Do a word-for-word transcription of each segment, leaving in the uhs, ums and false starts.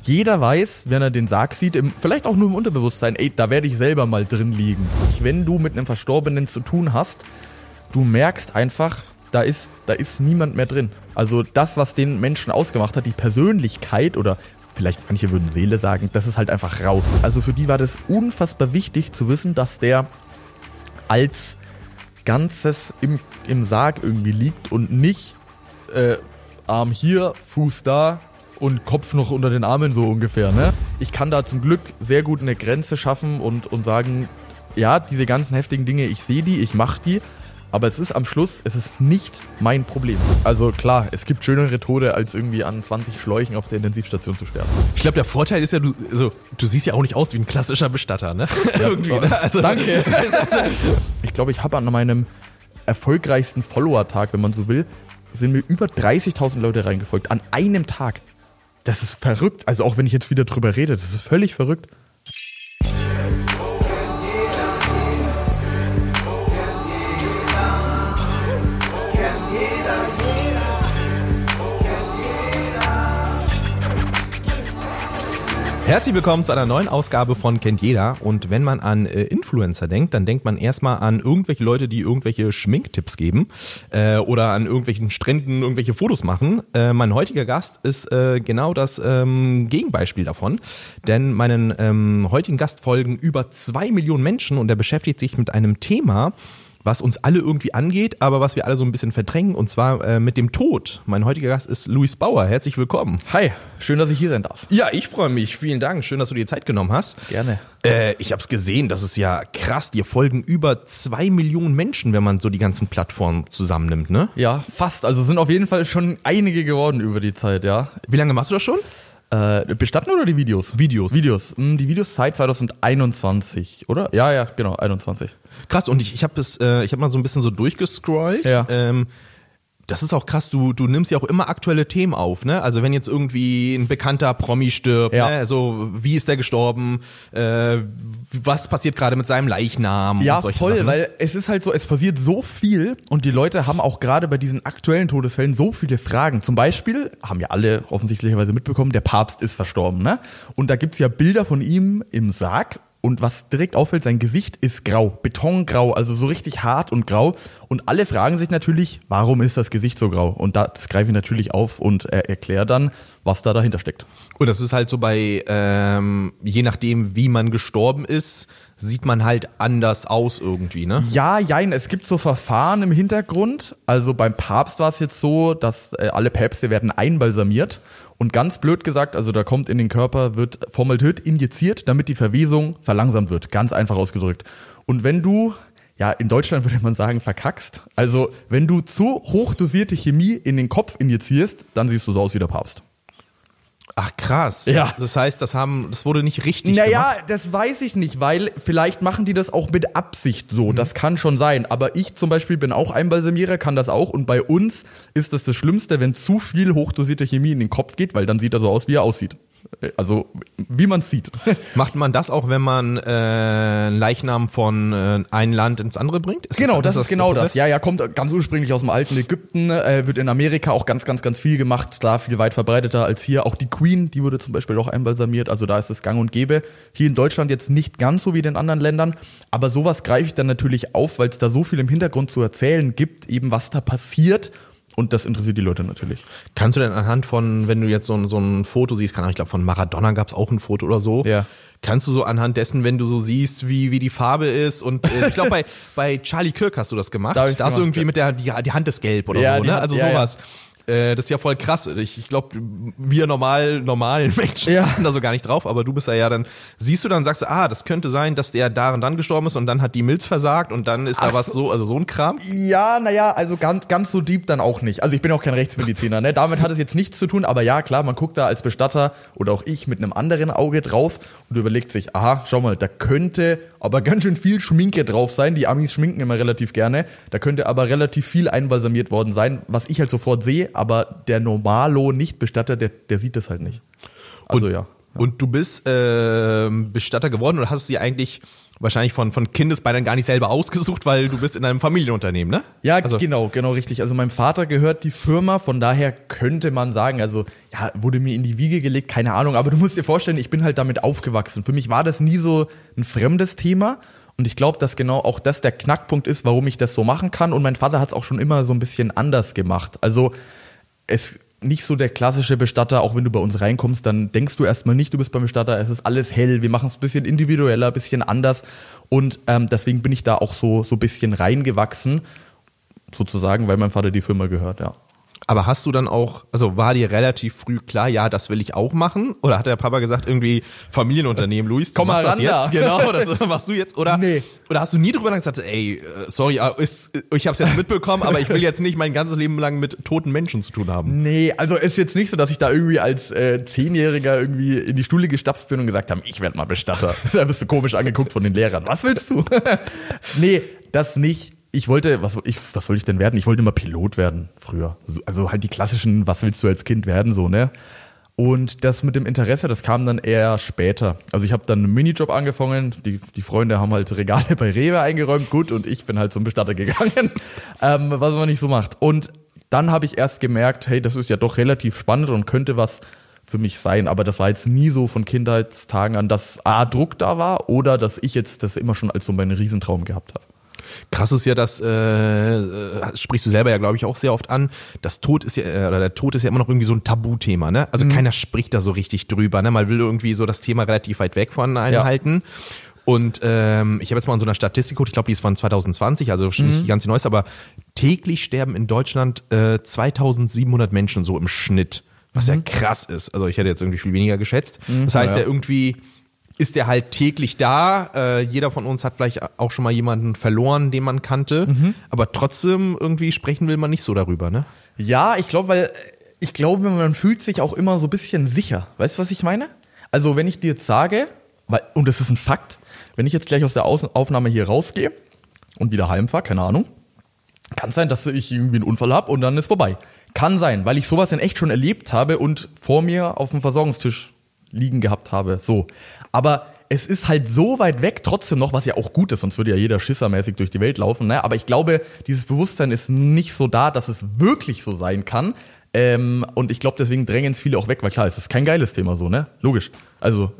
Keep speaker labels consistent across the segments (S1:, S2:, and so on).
S1: jeder weiß, wenn er den Sarg sieht, im, vielleicht auch nur im Unterbewusstsein, ey, da werde ich selber mal drin liegen. Wenn du mit einem Verstorbenen zu tun hast, du merkst einfach, da ist, da ist niemand mehr drin. Also das, was den Menschen ausgemacht hat, die Persönlichkeit oder vielleicht manche würden Seele sagen, das ist halt einfach raus. Also für die war das unfassbar wichtig zu wissen, dass der als Ganzes im, im Sarg irgendwie liegt und nicht äh, Arm hier, Fuß da und Kopf noch unter den Armen so ungefähr. Ne? Ich kann da zum Glück sehr gut eine Grenze schaffen und, und sagen, ja, diese ganzen heftigen Dinge, ich sehe die, ich mache die, aber es ist am Schluss, es ist nicht mein Problem. Also klar, es gibt schönere Tode, als irgendwie an zwanzig Schläuchen auf der Intensivstation zu sterben.
S2: Ich glaube, der Vorteil ist ja, du, also, du siehst ja auch nicht aus wie ein klassischer Bestatter, ne?
S1: Ja,
S2: irgendwie, ne? Also,
S1: danke. Ich glaube, ich habe an meinem erfolgreichsten Follower-Tag, wenn man so will, sind mir über dreißigtausend Leute reingefolgt. An einem Tag. Das ist verrückt. Also auch wenn ich jetzt wieder drüber rede, das ist völlig verrückt.
S2: Herzlich willkommen zu einer neuen Ausgabe von Kennt Jeder. Und wenn man an äh, Influencer denkt, dann denkt man erstmal an irgendwelche Leute, die irgendwelche Schminktipps geben äh, oder an irgendwelchen Stränden irgendwelche Fotos machen. Äh, mein heutiger Gast ist äh, genau das ähm, Gegenbeispiel davon. Denn meinen ähm, heutigen Gast folgen über zwei Millionen Menschen und er beschäftigt sich mit einem Thema, was uns alle irgendwie angeht, aber was wir alle so ein bisschen verdrängen, und zwar äh, mit dem Tod. Mein heutiger Gast ist Luis Bauer. Herzlich willkommen.
S1: Hi, schön, dass ich hier sein darf.
S2: Ja, ich freue mich. Vielen Dank. Schön, dass du dir Zeit genommen hast.
S1: Gerne.
S2: Äh, ich habe es gesehen, das ist ja krass. Dir folgen über zwei Millionen Menschen, wenn man so die ganzen Plattformen zusammennimmt, ne?
S1: Ja, fast. Also sind auf jeden Fall schon einige geworden über die Zeit, ja.
S2: Wie lange machst du das schon?
S1: Äh, Bestatten oder die Videos?
S2: Videos.
S1: Videos. Die Videos seit zwanzig einundzwanzig, oder? Ja, ja, genau, einundzwanzig.
S2: Krass, und ich, ich habe äh, ich hab mal so ein bisschen so durchgescrollt.
S1: Ja.
S2: Ähm, das ist auch krass, du, du nimmst ja auch immer aktuelle Themen auf, ne? Also wenn jetzt irgendwie ein bekannter Promi stirbt,
S1: ja.
S2: ne? Also wie ist der gestorben, äh, was passiert gerade mit seinem Leichnam
S1: ja,
S2: und solche
S1: voll,
S2: Sachen.
S1: Weil es ist halt so, es passiert so viel und die Leute haben auch gerade bei diesen aktuellen Todesfällen so viele Fragen. Zum Beispiel, haben ja alle offensichtlicherweise mitbekommen, der Papst ist verstorben, ne? Und da gibt's ja Bilder von ihm im Sarg. Und was direkt auffällt, sein Gesicht ist grau, betongrau, also so richtig hart und grau. Und alle fragen sich natürlich, warum ist das Gesicht so grau? Und das greife ich natürlich auf und äh, erkläre dann, was da dahinter steckt.
S2: Und das ist halt so bei, ähm, je nachdem, wie man gestorben ist, sieht man halt anders aus irgendwie, ne?
S1: Ja, jein, es gibt so Verfahren im Hintergrund. Also beim Papst war es jetzt so, dass äh, alle Päpste werden einbalsamiert. Und ganz blöd gesagt, also da kommt in den Körper, wird Formaldehyd injiziert, damit die Verwesung verlangsamt wird. Ganz einfach ausgedrückt. Und wenn du, ja, in Deutschland würde man sagen, verkackst. Also wenn du zu hochdosierte Chemie in den Kopf injizierst, dann siehst du so aus wie der Papst.
S2: Ach krass.
S1: Ja.
S2: Das, das heißt, das haben, das wurde nicht richtig
S1: naja,
S2: gemacht.
S1: das weiß ich nicht, weil vielleicht machen die das auch mit Absicht so. Mhm. Das kann schon sein. Aber ich zum Beispiel bin auch Einbalsamierer, kann das auch. Und bei uns ist das das Schlimmste, wenn zu viel hochdosierte Chemie in den Kopf geht, weil dann sieht er so aus, wie er aussieht. Also, wie man es sieht.
S2: Macht man das auch, wenn man äh, einen Leichnam von äh, einem Land ins andere bringt? Ist
S1: genau,
S2: das,
S1: das,
S2: das
S1: ist genau
S2: das.
S1: das. Ja, ja, kommt ganz ursprünglich aus dem alten Ägypten, äh, wird in Amerika auch ganz, ganz, ganz viel gemacht. Klar, viel weit verbreiteter als hier. Auch die Queen, die wurde zum Beispiel auch einbalsamiert. Also da ist es gang und gäbe. Hier in Deutschland jetzt nicht ganz so wie in den anderen Ländern. Aber sowas greife ich dann natürlich auf, weil es da so viel im Hintergrund zu erzählen gibt, eben was da passiert. Und das interessiert die Leute natürlich.
S2: Kannst du denn anhand von, wenn du jetzt so ein, so ein Foto siehst, kann auch, ich glaube von Maradona gab es auch ein Foto oder so.
S1: Ja.
S2: Kannst du so anhand dessen, wenn du so siehst, wie, wie die Farbe ist und äh, ich glaube bei, bei Charlie Kirk hast du das gemacht.
S1: Da,
S2: da
S1: gemacht,
S2: hast du irgendwie
S1: ja.
S2: mit der, die, die Hand ist gelb oder
S1: ja,
S2: so, ne?
S1: Hand,
S2: Also
S1: ja,
S2: sowas. Ja. Äh, das ist ja voll krass. Ich, ich glaube, wir normal, normalen Menschen
S1: ja.
S2: sind da so gar nicht drauf, aber du bist da ja dann, siehst du dann, sagst du, ah, das könnte sein, dass der da und dann gestorben ist und dann hat die Milz versagt und dann ist Ach da was so, also so ein Kram.
S1: Ja, naja, also ganz, ganz so deep dann auch nicht. Also ich bin auch kein Rechtsmediziner, ne? Damit hat es jetzt nichts zu tun, aber ja, klar, man guckt da als Bestatter oder auch ich mit einem anderen Auge drauf und überlegt sich, aha, schau mal, da könnte aber ganz schön viel Schminke drauf sein. Die Amis schminken immer relativ gerne. Da könnte aber relativ viel einbalsamiert worden sein, was ich halt sofort sehe, aber der Normalo Nicht-Bestatter, der, der sieht das halt nicht. Also
S2: und,
S1: ja. ja.
S2: Und du bist äh, Bestatter geworden oder hast du sie eigentlich wahrscheinlich von, von Kindesbeinen gar nicht selber ausgesucht, weil du bist in einem Familienunternehmen, ne?
S1: Ja,
S2: also,
S1: genau, genau richtig. Also meinem Vater gehört die Firma, von daher könnte man sagen, also ja, wurde mir in die Wiege gelegt, keine Ahnung, aber du musst dir vorstellen, ich bin halt damit aufgewachsen. Für mich war das nie so ein fremdes Thema und ich glaube, dass genau auch das der Knackpunkt ist, warum ich das so machen kann und mein Vater hat es auch schon immer so ein bisschen anders gemacht. Also es nicht so der klassische Bestatter, auch wenn du bei uns reinkommst, dann denkst du erstmal nicht, du bist beim Bestatter, es ist alles hell, wir machen es ein bisschen individueller, ein bisschen anders und ähm, deswegen bin ich da auch so so ein bisschen reingewachsen, sozusagen, weil mein Vater die Firma gehört, ja.
S2: Aber hast du dann auch, also war dir relativ früh klar, ja, das will ich auch machen? Oder hat der Papa gesagt, irgendwie Familienunternehmen, Luis,
S1: komm mal
S2: das
S1: ran
S2: jetzt?
S1: Da.
S2: Genau, das machst du jetzt? Oder,
S1: nee.
S2: Oder hast du nie drüber gesagt, ey, sorry, ist, ich hab's jetzt mitbekommen, aber ich will jetzt nicht mein ganzes Leben lang mit toten Menschen zu tun haben?
S1: Nee, also ist jetzt nicht so, dass ich da irgendwie als äh, Zehnjähriger irgendwie in die Schule gestapft bin und gesagt habe, ich werde mal Bestatter. Da bist du komisch angeguckt von den Lehrern. Was willst du? Nee, das nicht. Ich wollte, was, ich, was soll ich denn werden? Ich wollte immer Pilot werden früher. Also halt die klassischen, was willst du als Kind werden, so, ne? Und das mit dem Interesse, das kam dann eher später. Also ich habe dann einen Minijob angefangen, die, die Freunde haben halt Regale bei Rewe eingeräumt, gut, und ich bin halt zum Bestatter gegangen, ähm, was man nicht so macht. Und dann habe ich erst gemerkt, hey, das ist ja doch relativ spannend und könnte was für mich sein. Aber das war jetzt nie so von Kindheitstagen an, dass A, Druck da war oder dass ich jetzt das immer schon als so meinen Riesentraum gehabt habe.
S2: Krass ist ja, dass, äh, sprichst du selber ja, glaube ich, auch sehr oft an, das Tod ist ja, oder der Tod ist ja immer noch irgendwie so ein Tabuthema, ne? Also mhm. keiner spricht da so richtig drüber, ne? Man will irgendwie so das Thema relativ weit weg von einem ja. halten. Und ähm, ich habe jetzt mal an so einer Statistik geguckt, ich glaube, die ist von zwanzig zwanzig, also schon mhm. nicht die ganze neueste, aber täglich sterben in Deutschland äh, zweitausendsiebenhundert Menschen so im Schnitt, was mhm. ja krass ist. Also ich hätte jetzt irgendwie viel weniger geschätzt. Mhm. Das heißt ja, ja irgendwie ist der halt täglich da. Äh, jeder von uns hat vielleicht auch schon mal jemanden verloren, den man kannte. Mhm. Aber trotzdem irgendwie sprechen will man nicht so darüber, ne?
S1: Ja, ich glaube, weil ich glaube, man fühlt sich auch immer so ein bisschen sicher. Weißt du, was ich meine? Also wenn ich dir jetzt sage, weil, und das ist ein Fakt, wenn ich jetzt gleich aus der Außen- Aufnahme hier rausgehe und wieder heimfahre, keine Ahnung, kann sein, dass ich irgendwie einen Unfall habe und dann ist vorbei. Kann sein, weil ich sowas in echt schon erlebt habe und vor mir auf dem Versorgungstisch liegen gehabt habe. So. Aber es ist halt so weit weg trotzdem noch, was ja auch gut ist, sonst würde ja jeder schissermäßig durch die Welt laufen. Ne? Aber ich glaube, dieses Bewusstsein ist nicht so da, dass es wirklich so sein kann. Ähm, und ich glaube, deswegen drängen es viele auch weg, weil klar, es ist kein geiles Thema so, ne? Logisch. Also,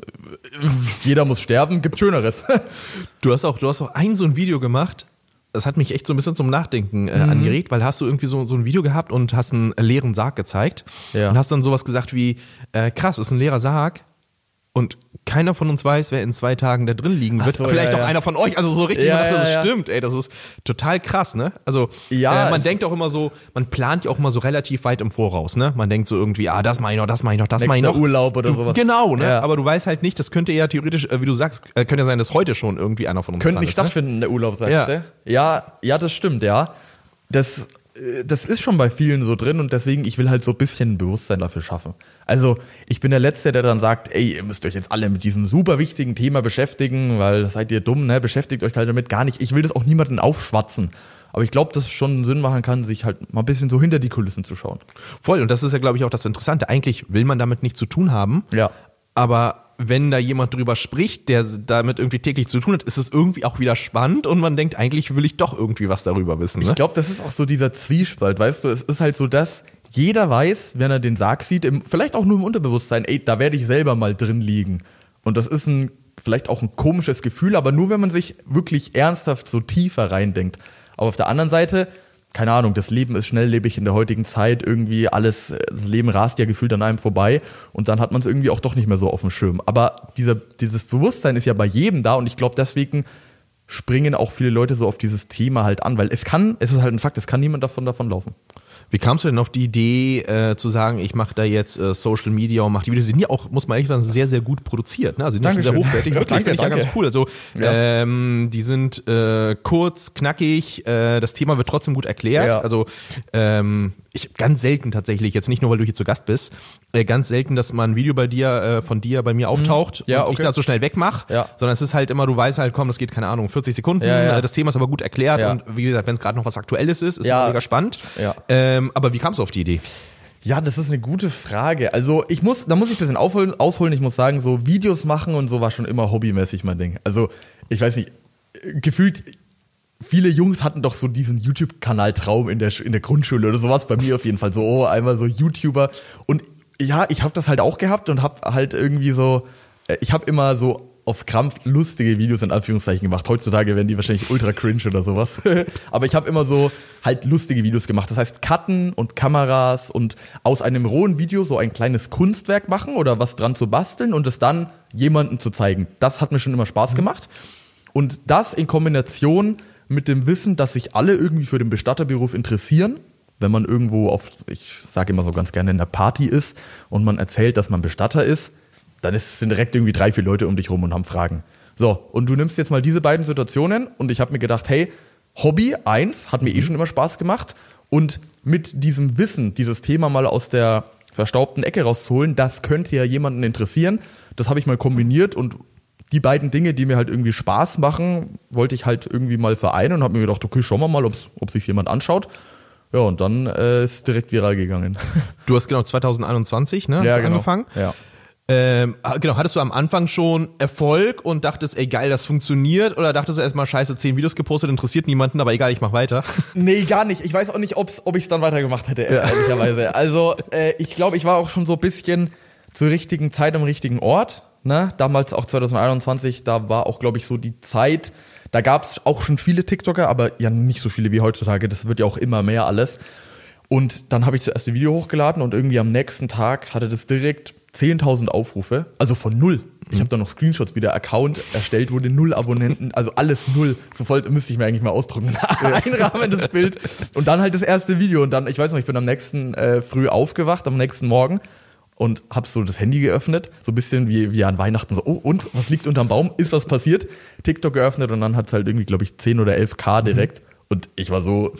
S1: jeder muss sterben, gibt Schöneres.
S2: Du hast auch, du hast auch ein so ein Video gemacht, das hat mich echt so ein bisschen zum Nachdenken äh, mhm. angeregt, weil hast du irgendwie so, so ein Video gehabt und hast einen leeren Sarg gezeigt ja. und hast dann sowas gesagt wie, äh, krass, ist ein leerer Sarg und keiner von uns weiß, wer in zwei Tagen da drin liegen wird. So, Vielleicht
S1: ja,
S2: auch
S1: ja.
S2: einer von euch, also so richtig,
S1: ja,
S2: gedacht, das
S1: ja, ja.
S2: stimmt, ey, das ist total krass, ne? Also
S1: ja,
S2: äh, man denkt auch immer so, man plant ja auch immer so relativ weit im Voraus, ne? Man denkt so irgendwie, ah, das mach ich noch, das mach ich noch, das mach ich noch.
S1: Urlaub oder
S2: du,
S1: sowas.
S2: Genau, ne?
S1: Ja.
S2: Aber du weißt halt nicht, das könnte ja theoretisch, äh, wie du sagst, äh, könnte ja sein, dass heute schon irgendwie einer von uns
S1: Könnte nicht
S2: ist,
S1: stattfinden,
S2: ne?
S1: der Urlaub, sagst
S2: ja.
S1: du? Ja, ja, das stimmt, ja. Das, das ist schon bei vielen so drin und deswegen, ich will halt so ein bisschen Bewusstsein dafür schaffen. Also, ich bin der Letzte, der dann sagt, ey, ihr müsst euch jetzt alle mit diesem super wichtigen Thema beschäftigen, weil seid ihr dumm, ne? Beschäftigt euch halt damit gar nicht. Ich will das auch niemanden aufschwatzen. Aber ich glaube, dass es schon Sinn machen kann, sich halt mal ein bisschen so hinter die Kulissen zu schauen.
S2: Voll, und das ist ja, glaube ich, auch das Interessante. Eigentlich will man damit nichts zu tun haben.
S1: Ja.
S2: Aber wenn da jemand drüber spricht, der damit irgendwie täglich zu tun hat, ist es irgendwie auch wieder spannend und man denkt, eigentlich will ich doch irgendwie was darüber wissen. Ne?
S1: Ich glaube, das ist auch so dieser Zwiespalt, weißt du, es ist halt so, dass jeder weiß, wenn er den Sarg sieht, im, vielleicht auch nur im Unterbewusstsein, ey, da werde ich selber mal drin liegen. Und das ist ein, vielleicht auch ein komisches Gefühl, aber nur wenn man sich wirklich ernsthaft so tiefer reindenkt. Aber auf der anderen Seite, keine Ahnung, das Leben ist schnelllebig in der heutigen Zeit, irgendwie alles, das Leben rast ja gefühlt an einem vorbei und dann hat man es irgendwie auch doch nicht mehr so auf dem Schirm. Aber dieser, dieses Bewusstsein ist ja bei jedem da und ich glaube, deswegen springen auch viele Leute so auf dieses Thema halt an, weil es kann, es ist halt ein Fakt, es kann niemand davon davon laufen.
S2: Wie kamst du denn auf die Idee, äh, zu sagen, ich mache da jetzt äh, Social Media und mache die Videos? Die sind ja auch, muss man ehrlich sagen, sehr, sehr gut produziert. Ne? Also die sind sehr hochwertig. Wirklich,
S1: danke,
S2: finde ich ja ganz cool. Also
S1: ja.
S2: ähm, die sind äh, kurz, knackig, äh, das Thema wird trotzdem gut erklärt.
S1: Ja.
S2: Also ähm, ich ganz selten tatsächlich, jetzt nicht nur, weil du hier zu Gast bist, äh, ganz selten, dass mal ein Video bei dir, äh, von dir bei mir auftaucht
S1: ja,
S2: und
S1: okay.
S2: ich das so schnell wegmache,
S1: ja.
S2: sondern es ist halt immer, du weißt halt, komm, das geht, keine Ahnung, vierzig Sekunden,
S1: ja, ja.
S2: Äh, das Thema ist aber gut erklärt
S1: ja.
S2: und wie gesagt, wenn es gerade noch was Aktuelles ist, ist
S1: ja.
S2: es mega spannend.
S1: Ja.
S2: Ähm, aber wie kamst du auf die Idee?
S1: Ja, das ist eine gute Frage. Also ich muss, da muss ich ein bisschen aufholen, ausholen. Ich muss sagen, so Videos machen und so war schon immer hobbymäßig mein Ding. Also ich weiß nicht, gefühlt, viele Jungs hatten doch so diesen YouTube-Kanal-Traum in der, in der Grundschule oder sowas, bei mir auf jeden Fall so, oh, einmal so YouTuber. Und ja, ich habe das halt auch gehabt und habe halt irgendwie so, ich habe immer so auf Krampf lustige Videos in Anführungszeichen gemacht. Heutzutage werden die wahrscheinlich ultra cringe oder sowas. Aber ich habe immer so halt lustige Videos gemacht. Das heißt, Cutten und Kameras und aus einem rohen Video so ein kleines Kunstwerk machen oder was dran zu basteln und es dann jemandem zu zeigen. Das hat mir schon immer Spaß gemacht. Und das in Kombination mit dem Wissen, dass sich alle irgendwie für den Bestatterberuf interessieren, wenn man irgendwo auf, ich sage immer so ganz gerne, in der Party ist und man erzählt, dass man Bestatter ist, dann ist, sind direkt irgendwie drei, vier Leute um dich rum und haben Fragen. So, und du nimmst jetzt mal diese beiden Situationen und ich habe mir gedacht, hey, Hobby eins hat mir eh schon immer Spaß gemacht und mit diesem Wissen, dieses Thema mal aus der verstaubten Ecke rauszuholen, das könnte ja jemanden interessieren. Das habe ich mal kombiniert und die beiden Dinge, die mir halt irgendwie Spaß machen, wollte ich halt irgendwie mal vereinen und habe mir gedacht, okay, schauen wir mal, ob's, ob sich jemand anschaut. Ja, und dann äh, ist direkt viral gegangen.
S2: Du hast genau zwanzig einundzwanzig, ne? Hast
S1: ja,
S2: du
S1: genau.
S2: angefangen?
S1: Ja.
S2: Ähm, genau, hattest du am Anfang schon Erfolg und dachtest, ey geil, das funktioniert? Oder dachtest du erstmal, scheiße, zehn Videos gepostet, interessiert niemanden, aber egal, ich mach weiter?
S1: Nee, gar nicht. Ich weiß auch nicht, ob's, ob ich es dann weitergemacht hätte, ja. ehrlicherweise. Also äh, ich glaube, ich war auch schon so ein bisschen zur richtigen Zeit am richtigen Ort. Ne? Damals auch zwanzig einundzwanzig, da war auch, glaube ich, so die Zeit, da gab es auch schon viele TikToker, aber ja nicht so viele wie heutzutage. Das wird ja auch immer mehr alles. Und dann habe ich das erste Video hochgeladen und irgendwie am nächsten Tag hatte das direkt zehntausend Aufrufe, also von null. Ich habe da noch Screenshots, wie der Account erstellt wurde, null Abonnenten, also alles null. So voll müsste ich mir eigentlich mal ausdrucken, einrahmen das Bild. Und dann halt das erste Video und dann, ich weiß noch, ich bin am nächsten äh, früh aufgewacht, am nächsten Morgen und habe so das Handy geöffnet, so ein bisschen wie, wie an Weihnachten, so, oh und, was liegt unterm Baum, ist was passiert? TikTok geöffnet und dann hat es halt irgendwie, glaube ich, zehn oder elf K direkt. Und ich war so,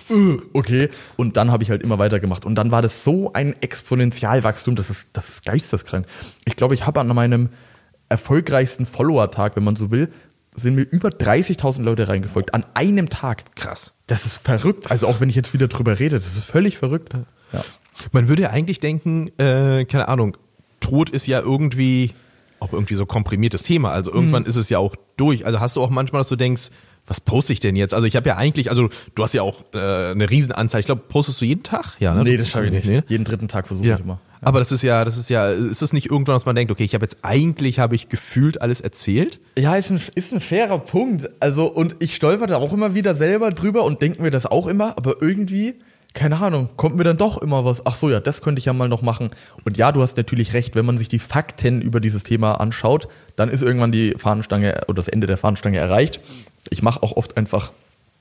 S1: okay. Und dann habe ich halt immer weitergemacht. Und dann war das so ein Exponentialwachstum, das ist, das ist geisteskrank. Ich glaube, ich habe an meinem erfolgreichsten Follower-Tag, wenn man so will, sind mir über dreißigtausend Leute reingefolgt. An einem Tag.
S2: Krass.
S1: Das ist verrückt. Also auch wenn ich jetzt wieder drüber rede, das ist völlig verrückt. Ja.
S2: Man würde ja eigentlich denken, äh, keine Ahnung, Tod ist ja irgendwie auch irgendwie so komprimiertes Thema. Also irgendwann mhm. ist es ja auch durch. Also hast du auch manchmal, dass du denkst, was poste ich denn jetzt? Also ich habe ja eigentlich, also du hast ja auch äh, eine Riesenanzahl. Ich glaube, postest du jeden Tag? Ja, ne?
S1: Nee, das schaffe ich nicht. Nee? Jeden dritten Tag versuche
S2: ja.
S1: ich immer. Ja.
S2: Aber das ist ja, das ist ja, ist das nicht irgendwann, dass man denkt, okay, ich habe jetzt eigentlich, habe ich gefühlt alles erzählt?
S1: Ja, ist ein, ist ein fairer Punkt. Also und ich stolper da auch immer wieder selber drüber und denke mir das auch immer, aber irgendwie, keine Ahnung, kommt mir dann doch immer was, ach so, ja, das könnte ich ja mal noch machen. Und ja, du hast natürlich recht, wenn man sich die Fakten über dieses Thema anschaut, dann ist irgendwann die Fahnenstange oder das Ende der Fahnenstange erreicht. Ich mache auch oft einfach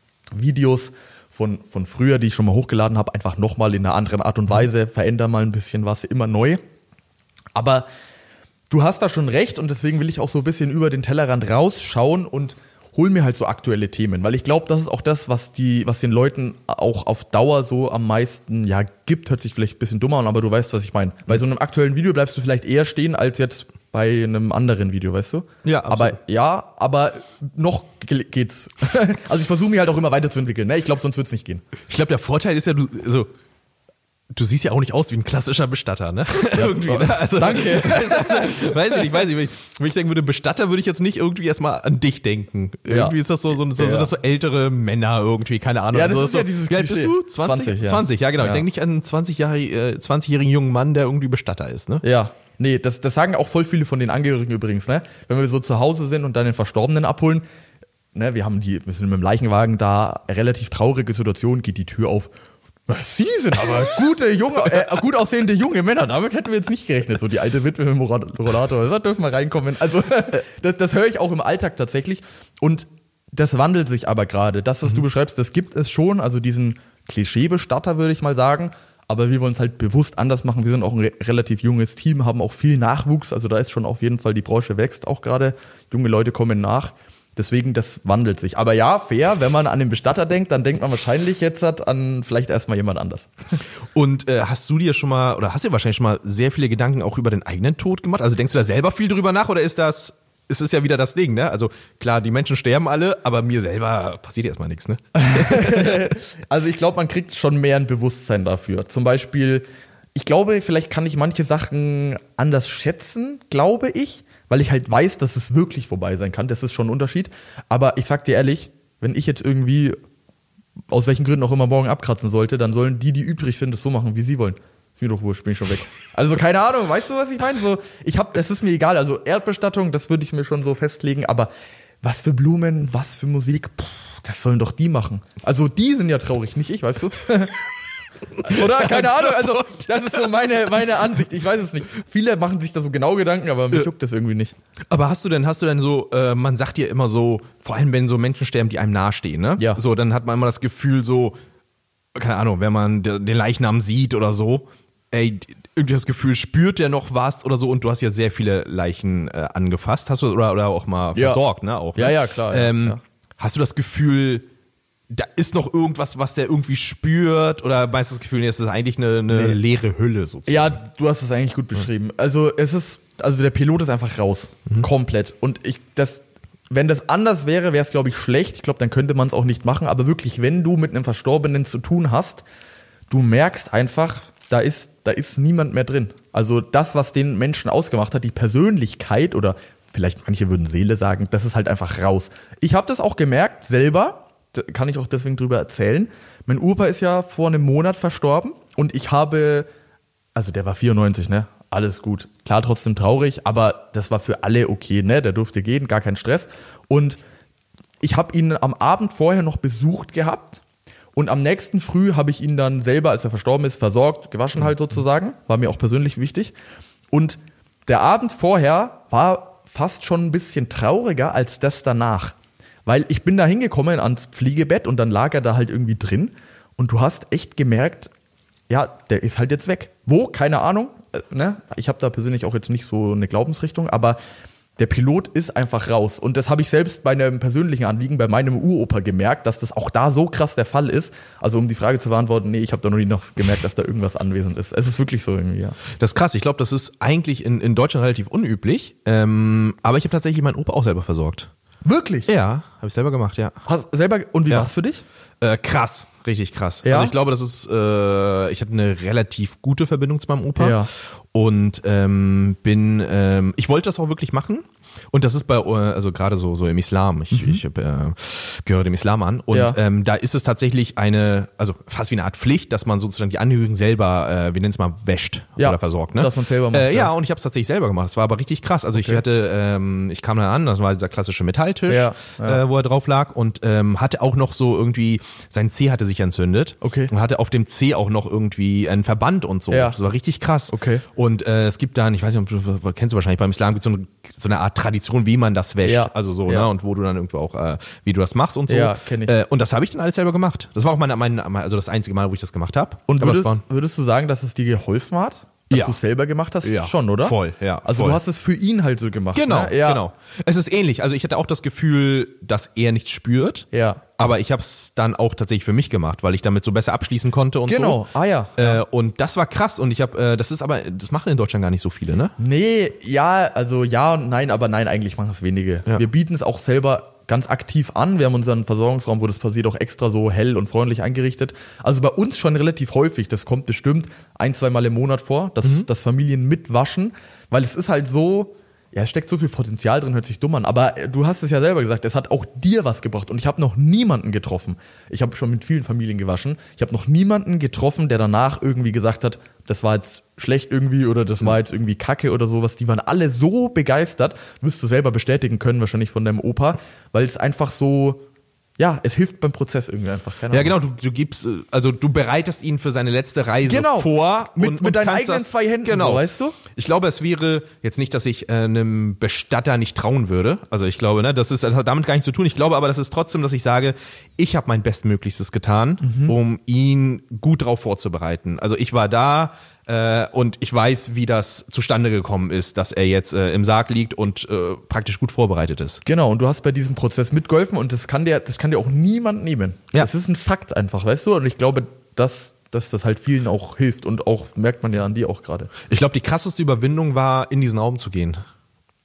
S1: Videos von, von früher, die ich schon mal hochgeladen habe, einfach nochmal in einer anderen Art und Weise, verändere mal ein bisschen was, immer neu. Aber du hast da schon recht und deswegen will ich auch so ein bisschen über den Tellerrand rausschauen und hol mir halt so aktuelle Themen, weil ich glaube, das ist auch das, was die, was den Leuten auch auf Dauer so am meisten, ja, gibt, hört sich vielleicht ein bisschen dummer an, aber du weißt, was ich meine. Bei so einem aktuellen Video bleibst du vielleicht eher stehen, als jetzt bei einem anderen Video, weißt du?
S2: Ja, absolut.
S1: Aber ja, aber noch geht's. Also ich versuche mich halt auch immer weiterzuentwickeln, ne? Ich glaube, sonst wird's nicht gehen.
S2: Ich glaube, der Vorteil ist ja, du, also du siehst ja auch nicht aus wie ein klassischer Bestatter, ne?
S1: Ja, irgendwie, ne?
S2: Also,
S1: danke.
S2: Also, weiß ich nicht, weiß ich nicht. Wenn ich denken würde, Bestatter, würde ich jetzt nicht irgendwie erstmal an dich denken. Irgendwie ja. ist das so, so, so, ja. so, das so ältere Männer irgendwie, keine Ahnung.
S1: Ja, das
S2: so,
S1: ist
S2: so,
S1: ja dieses
S2: wie alt
S1: Klischee.
S2: bist du? zwanzig?
S1: zwanzig, ja.
S2: zwanzig, ja genau.
S1: Ja.
S2: Ich denke nicht an einen zwanzigjährigen, zwanzigjährigen jungen Mann, der irgendwie Bestatter ist, ne?
S1: Ja. Nee, das, das sagen auch voll viele von den Angehörigen übrigens, ne? Wenn wir so zu Hause sind und dann den Verstorbenen abholen, ne, wir haben die, wir sind mit dem Leichenwagen da, relativ traurige Situation, geht die Tür auf. Sie sind aber gute, junge, äh, gut aussehende junge Männer, damit hätten wir jetzt nicht gerechnet. So die alte Witwe mit dem Rollator, da dürfen wir reinkommen. Also das, das höre ich auch im Alltag tatsächlich und das wandelt sich aber gerade. Das, was mhm. du beschreibst, das gibt es schon, also diesen Klischeebestatter, würde ich mal sagen. Aber wir wollen es halt bewusst anders machen. Wir sind auch ein re- relativ junges Team, haben auch viel Nachwuchs. Also da ist schon auf jeden Fall, die Branche wächst auch gerade. Junge Leute kommen nach. Deswegen, das wandelt sich. Aber ja, fair, wenn man an den Bestatter denkt, dann denkt man wahrscheinlich jetzt an vielleicht erstmal jemand anders.
S2: Und äh, hast du dir schon mal, oder hast du dir wahrscheinlich schon mal sehr viele Gedanken auch über den eigenen Tod gemacht? Also denkst du da selber viel drüber nach oder ist das... Es ist ja wieder das Ding, ne? Also klar, die Menschen sterben alle, aber mir selber passiert erstmal nichts, ne?
S1: Also ich glaube, man kriegt schon mehr ein Bewusstsein dafür. Zum Beispiel, ich glaube, vielleicht kann ich manche Sachen anders schätzen, glaube ich, weil ich halt weiß, dass es wirklich vorbei sein kann. Das ist schon ein Unterschied. Aber ich sag dir ehrlich, wenn ich jetzt irgendwie aus welchen Gründen auch immer morgen abkratzen sollte, dann sollen die, die übrig sind, das so machen, wie sie wollen. Ist mir doch wurscht, bin ich schon weg. Also keine Ahnung, weißt du, was ich meine? So, ich hab, das ist mir egal. Also Erdbestattung, das würde ich mir schon so festlegen. Aber was für Blumen, was für Musik, pff, das sollen doch die machen. Also die sind ja traurig, nicht ich, weißt du? Oder? Keine Ahnung, also das ist so meine, meine Ansicht, ich weiß es nicht. Viele machen sich da so genau Gedanken, aber mich juckt das irgendwie nicht.
S2: Aber hast du denn, hast du denn so, äh, man sagt ja immer so, vor allem wenn so Menschen sterben, die einem nahestehen, ne?
S1: Ja.
S2: So, dann hat man immer das Gefühl so, keine Ahnung, wenn man den Leichnam sieht oder so, ey, irgendwie das Gefühl, spürt der noch was oder so, und du hast ja sehr viele Leichen äh, angefasst, hast du, oder, oder auch mal
S1: Ja.
S2: versorgt, ne? Auch, ne?
S1: Ja, ja, klar. Ja,
S2: Ähm,
S1: ja.
S2: Hast du das Gefühl, da ist noch irgendwas, was der irgendwie spürt, oder meinst du das Gefühl, nee, es ist eigentlich eine, eine
S1: Nee.
S2: leere Hülle sozusagen?
S1: Ja, du hast es eigentlich gut beschrieben. Also es ist, also der Pilot ist einfach raus. Komplett. Und ich, das, wenn das anders wäre, wäre es, glaube ich, schlecht. Ich glaube, dann könnte man es auch nicht machen. Aber wirklich, wenn du mit einem Verstorbenen zu tun hast, du merkst einfach, da ist, da ist niemand mehr drin. Also das, was den Menschen ausgemacht hat, die Persönlichkeit oder vielleicht manche würden Seele sagen, das ist halt einfach raus. Ich habe das auch gemerkt, selber. Da kann ich auch deswegen drüber erzählen. Mein Opa ist ja vor einem Monat verstorben und ich habe, also der war vierundneunzig, ne? Alles gut. Klar, trotzdem traurig, aber das war für alle okay, ne? Der durfte gehen, gar kein Stress. Und ich habe ihn am Abend vorher noch besucht gehabt und am nächsten Früh habe ich ihn dann selber, als er verstorben ist, versorgt, gewaschen halt sozusagen. War mir auch persönlich wichtig. Und der Abend vorher war fast schon ein bisschen trauriger als das danach. Weil ich bin da hingekommen ans Fliegebett und dann lag er da halt irgendwie drin und du hast echt gemerkt, ja, der ist halt jetzt weg. Wo? Keine Ahnung. Äh, ne? Ich habe da persönlich auch jetzt nicht so eine Glaubensrichtung, aber der Pilot ist einfach raus. Und das habe ich selbst bei einem persönlichen Anliegen, bei meinem Uropa gemerkt, dass das auch da so krass der Fall ist. Also um die Frage zu beantworten, nee, ich habe da noch nie noch gemerkt, dass da irgendwas anwesend ist. Es ist wirklich so irgendwie, ja.
S2: Das ist krass. Ich glaube, das ist eigentlich in, in Deutschland relativ unüblich. Ähm, aber ich habe tatsächlich meinen Opa auch selber versorgt.
S1: Wirklich?
S2: Ja, habe ich selber gemacht, ja.
S1: Hast selber, und wie
S2: Ja.
S1: war's für dich?
S2: Äh, krass, richtig krass.
S1: Ja?
S2: Also ich glaube, das ist, äh, ich hatte eine relativ gute Verbindung zu meinem Opa.
S1: Ja.
S2: Und ähm, bin, ähm, ich wollte das auch wirklich machen. Und das ist bei, äh, also gerade so so im Islam. Ich, ich äh, gehöre dem Islam an. Und
S1: Ja.
S2: ähm, da ist es tatsächlich eine, also fast wie eine Art Pflicht, dass man sozusagen die Angehörigen selber, äh, wir nennen es mal, wäscht
S1: Ja,
S2: oder versorgt. Ne?
S1: dass man's selber macht,
S2: Äh, ja,
S1: ja.
S2: und ich habe es tatsächlich selber gemacht. Das war aber richtig krass. Also ich
S1: Okay.
S2: hatte, ähm, ich kam dann an, das war dieser klassische Metalltisch,
S1: Ja, ja.
S2: Äh, wo er drauf lag, und ähm, hatte auch noch so irgendwie, sein Zeh hatte sich entzündet.
S1: Okay.
S2: Und hatte auf dem Zeh auch noch irgendwie einen Verband und so.
S1: Ja.
S2: Das war richtig krass.
S1: Okay.
S2: Und äh, es gibt dann, ich weiß nicht, ob du, kennst du wahrscheinlich, beim Islam gibt es so eine, so eine Art Tradition, wie man das wäscht.
S1: Ja.
S2: Also so,
S1: Ja.
S2: ne? Und wo du dann irgendwo auch, äh, wie du das machst und so.
S1: Ja, kenn ich.
S2: Äh, und das habe ich dann alles selber gemacht. Das war auch mein, mein, also das einzige Mal, wo ich das gemacht habe.
S1: Und
S2: Aber das
S1: würdest,
S2: waren-
S1: würdest du sagen, dass es dir geholfen hat? Dass
S2: Ja.
S1: du es selber gemacht hast?
S2: Ja,
S1: Schon, oder?
S2: voll, ja,
S1: Also
S2: voll.
S1: du hast es für ihn halt so gemacht.
S2: Genau,
S1: ne? Ja.
S2: genau. Es ist ähnlich. Also ich hatte auch das Gefühl, dass er nichts spürt.
S1: Ja.
S2: Aber ich habe es dann auch tatsächlich für mich gemacht, weil ich damit so besser abschließen konnte und
S1: Genau,
S2: so.
S1: ah ja.
S2: Äh, und das war krass. Und ich habe, äh, das ist aber, das machen in Deutschland gar nicht so viele, ne?
S1: Nee, ja, also ja und nein, aber nein, eigentlich machen es wenige.
S2: Ja.
S1: Wir bieten es auch selber ganz aktiv an. Wir haben unseren Versorgungsraum, wo das passiert, auch extra so hell und freundlich eingerichtet. Also bei uns schon relativ häufig. Das kommt bestimmt ein, zwei Mal im Monat vor, dass,
S2: Mhm.
S1: dass Familien mitwaschen, weil es ist halt so, ja, es steckt so viel Potenzial drin, hört sich dumm an. Aber äh, du hast es ja selber gesagt, es hat auch dir was gebracht. Und ich habe noch niemanden getroffen. Ich habe schon mit vielen Familien gewaschen. Ich habe noch niemanden getroffen, der danach irgendwie gesagt hat, das war jetzt schlecht irgendwie oder das war jetzt irgendwie Kacke oder sowas. Die waren alle so begeistert, wirst du selber bestätigen können, wahrscheinlich von deinem Opa, weil es einfach so, ja, es hilft beim Prozess irgendwie einfach. Keine
S2: Ja,
S1: Ahnung.
S2: genau, du, du gibst, äh, also du bereitest ihn für seine letzte Reise
S1: Genau.
S2: vor.
S1: Mit-
S2: und,
S1: mit
S2: und
S1: deinen
S2: kannst
S1: eigenen
S2: das,
S1: zwei Händen
S2: genau.
S1: so, weißt du?
S2: Ich glaube, es wäre jetzt nicht, dass ich äh, einem Bestatter nicht trauen würde. Also ich glaube, ne, das ist, das hat damit gar nichts zu tun. Ich glaube aber, das ist trotzdem, dass ich sage, ich habe mein Bestmöglichstes getan,
S1: Mhm.
S2: um ihn gut drauf vorzubereiten. Also ich war da, äh, und ich weiß, wie das zustande gekommen ist, dass er jetzt äh, im Sarg liegt und äh, praktisch gut vorbereitet ist.
S1: Genau, und du hast bei diesem Prozess mitgeholfen und das kann dir, das kann dir auch niemand nehmen.
S2: Ja.
S1: Das ist ein Fakt einfach, weißt du? Und ich glaube, dass, dass das halt vielen auch hilft und auch, merkt man ja an dir auch gerade.
S2: Ich glaube, die krasseste Überwindung war, in diesen Raum zu gehen.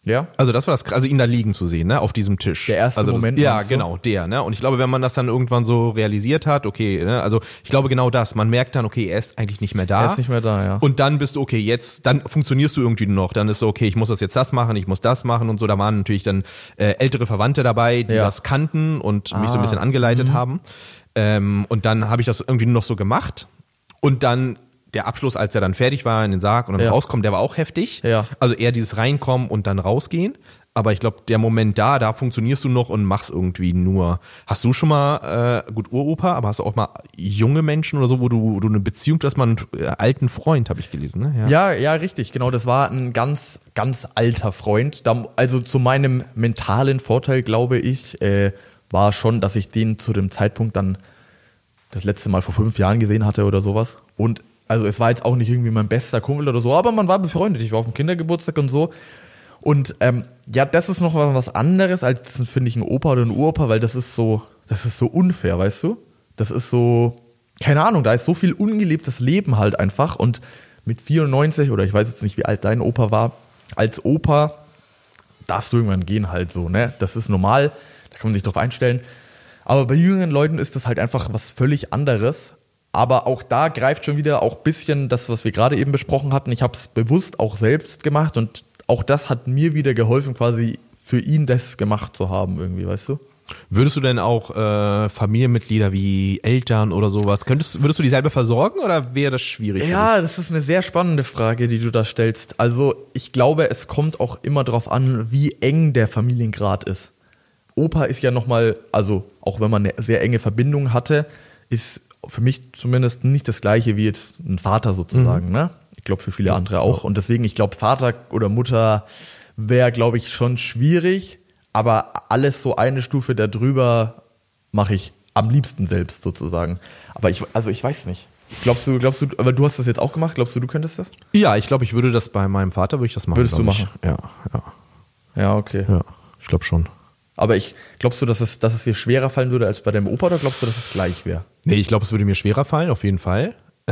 S1: Ja?
S2: Also das war das, also ihn da liegen zu sehen, ne, auf diesem Tisch.
S1: Der erste
S2: also das,
S1: Moment,
S2: ja,
S1: meinst du?
S2: genau, der, ne. Und ich glaube, wenn man das dann irgendwann so realisiert hat, okay, ne, also ich glaube genau das, man merkt dann, okay, er ist eigentlich nicht mehr da.
S1: Er ist nicht mehr da, ja.
S2: Und dann bist du, okay, jetzt, dann funktionierst du irgendwie noch, dann ist so, okay, ich muss das jetzt das machen, ich muss das machen und so. Da waren natürlich dann äh, ältere Verwandte dabei, die
S1: Ja.
S2: das kannten und mich so ein
S1: Ah,
S2: bisschen angeleitet haben. Ähm, und dann habe ich das irgendwie nur noch so gemacht. Und dann der Abschluss, als er dann fertig war in den Sarg und dann
S1: Ja.
S2: rauskommt, der war auch heftig.
S1: Ja.
S2: Also eher dieses Reinkommen und dann rausgehen. Aber ich glaube, der Moment da, da funktionierst du noch und machst irgendwie nur. Hast du schon mal, äh, gut Uropa, aber hast du auch mal junge Menschen oder so, wo du, wo du eine Beziehung, du hast mal einen äh, alten Freund, habe ich gelesen, ne?
S1: Ja, ja, richtig, genau. Das war ein ganz, ganz alter Freund. Da, also zu meinem mentalen Vorteil, glaube ich, äh, war schon, dass ich den zu dem Zeitpunkt dann das letzte Mal vor fünf Jahren gesehen hatte oder sowas. Und also es war jetzt auch nicht irgendwie mein bester Kumpel oder so, aber man war befreundet. Ich war auf dem Kindergeburtstag und so. Und ähm, ja, das ist noch was, was anderes als, finde ich, ein Opa oder ein Uropa, weil das ist so, das ist so unfair, weißt du? Das ist so, keine Ahnung, da ist so viel ungelebtes Leben halt einfach. Und mit vierundneunzig, oder ich weiß jetzt nicht, wie alt dein Opa war, als Opa darfst du irgendwann gehen halt so, ne? Das ist normal, da kann man sich drauf einstellen. Aber bei jüngeren Leuten ist das halt einfach was völlig anderes. Aber auch da greift schon wieder auch ein bisschen das, was wir gerade eben besprochen hatten. Ich habe es bewusst auch selbst gemacht und auch das hat mir wieder geholfen, quasi für ihn das gemacht zu haben irgendwie, weißt du?
S2: Würdest du denn auch äh, Familienmitglieder wie Eltern oder sowas, könntest, würdest du die selber versorgen oder wäre das schwierig? für
S1: Ja, das ist eine sehr spannende Frage, die du da stellst. Also ich glaube, es kommt auch immer drauf an, wie eng der Familiengrad ist. Opa ist ja nochmal, also auch wenn man eine sehr enge Verbindung hatte, ist für mich zumindest nicht das gleiche wie jetzt ein Vater sozusagen, mhm. ne? Ich glaube für viele andere auch. Und deswegen, ich glaube, Vater oder Mutter wäre, glaube ich, schon schwierig. Aber alles so eine Stufe darüber mache ich am liebsten selbst sozusagen. Aber ich, also ich weiß nicht. Glaubst du, glaubst du, aber du hast das jetzt auch gemacht? Glaubst du, du könntest das?
S2: Ja, ich glaube, ich würde das bei meinem Vater, würde ich das machen.
S1: Würdest du
S2: glaub ich.
S1: machen?
S2: Ja, ja.
S1: Ja, okay.
S2: Ja, ich glaube schon.
S1: Aber ich, glaubst du, dass es, dass es dir schwerer fallen würde als bei deinem Opa oder glaubst du, dass es gleich wäre?
S2: Nee, ich glaube, es würde mir schwerer fallen, auf jeden Fall.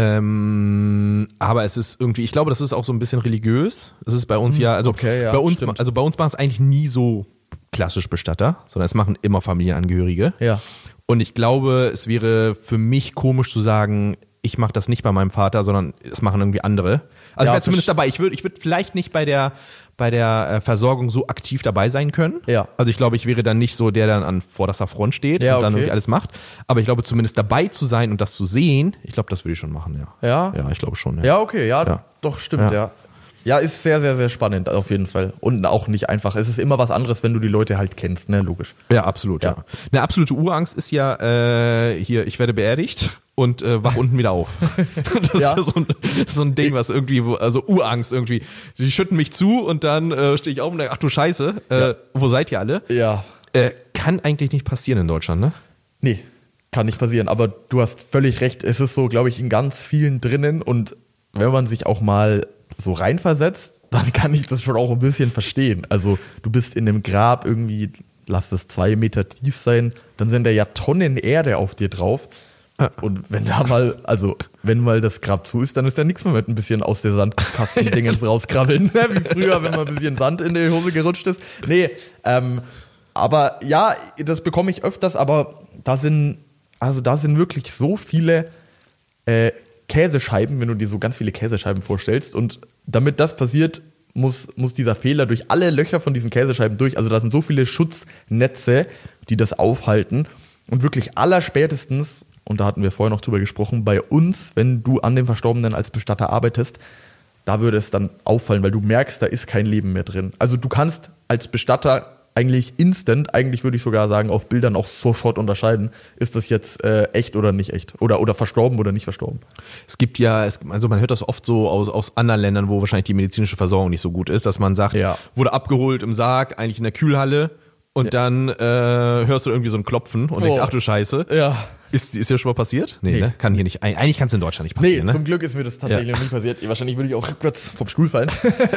S2: Ähm, aber es ist irgendwie, ich glaube, das ist auch so ein bisschen religiös. Das ist bei uns ja, also
S1: okay, ja,
S2: bei uns,
S1: stimmt.
S2: also bei uns machen es eigentlich nie so klassisch Bestatter, sondern es machen immer Familienangehörige.
S1: Ja.
S2: Und ich glaube, es wäre für mich komisch zu sagen, ich mache das nicht bei meinem Vater, sondern es machen irgendwie andere. Also
S1: Ja,
S2: ich wäre zumindest
S1: versch-
S2: dabei. Ich würde, ich würde vielleicht nicht bei der bei der äh, Versorgung so aktiv dabei sein können.
S1: Ja.
S2: Also ich glaube, ich wäre dann nicht so der, der dann an vorderster Front steht
S1: Ja,
S2: und dann
S1: okay.
S2: irgendwie alles macht. Aber ich glaube, zumindest dabei zu sein und das zu sehen, ich glaube, das würde ich schon machen, ja.
S1: Ja?
S2: Ja, ich glaube schon, ja.
S1: Ja, okay, ja,
S2: Ja.
S1: doch, stimmt,
S2: Ja.
S1: ja. Ja, ist sehr, sehr, sehr spannend, auf jeden Fall. Und auch nicht einfach. Es ist immer was anderes, wenn du die Leute halt kennst, ne, logisch.
S2: Ja, absolut, ja.
S1: Ja.
S2: Eine absolute Urangst ist ja äh, hier, ich werde beerdigt und äh, wach unten wieder auf. Das
S1: Ja.
S2: ist ja so ein, so ein Ding, was irgendwie, wo- also Urangst irgendwie. Die schütten mich zu und dann äh, stehe ich auf und denke, ach du Scheiße, äh,
S1: Ja.
S2: wo seid ihr alle?
S1: Ja.
S2: Äh, kann eigentlich nicht passieren in Deutschland, ne?
S1: Nee, kann nicht passieren. Aber du hast völlig recht. Es ist so, glaube ich, in ganz vielen drinnen. Und wenn man sich auch mal so reinversetzt, dann kann ich das schon auch ein bisschen verstehen. Also du bist in einem Grab irgendwie, lass es zwei Meter tief sein, dann sind da ja Tonnen Erde auf dir drauf. Und wenn da mal, also wenn mal das Grab zu ist, dann ist da nichts mehr mit ein bisschen aus der Sandkasten-Dingens rauskrabbeln, ne? Wie früher, wenn mal ein bisschen Sand in die Hose gerutscht ist. Nee, ähm, aber ja, das bekomme ich öfters, aber da sind, also da sind wirklich so viele äh, Käsescheiben, wenn du dir so ganz viele Käsescheiben vorstellst. Und damit das passiert, muss, muss dieser Fehler durch alle Löcher von diesen Käsescheiben durch. Also da sind so viele Schutznetze, die das aufhalten. Und wirklich allerspätestens, und da hatten wir vorher noch drüber gesprochen, bei uns, wenn du an dem Verstorbenen als Bestatter arbeitest, da würde es dann auffallen, weil du merkst, da ist kein Leben mehr drin. Also du kannst als Bestatter eigentlich instant, eigentlich würde ich sogar sagen, auf Bildern auch sofort unterscheiden, ist das jetzt äh, echt oder nicht echt? Oder, oder verstorben oder nicht verstorben?
S2: Es gibt ja, es, also man hört das oft so aus, aus anderen Ländern, wo wahrscheinlich die medizinische Versorgung nicht so gut ist, dass man sagt,
S1: Ja.
S2: wurde abgeholt im Sarg, eigentlich in der Kühlhalle und dann äh, hörst du irgendwie so ein Klopfen und denkst,
S1: Oh.
S2: ach du Scheiße.
S1: Ja.
S2: Ist, ist dir schon mal passiert? Nee,
S1: Nee.
S2: ne? Kann hier nicht. Eigentlich kann es in Deutschland nicht
S1: Nee,
S2: passieren,
S1: zum
S2: ne?
S1: Glück ist mir das tatsächlich
S2: Ja.
S1: noch nicht passiert. Wahrscheinlich würde ich auch rückwärts vom Stuhl fallen.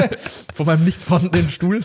S1: Von meinem nicht vorhandenen Stuhl.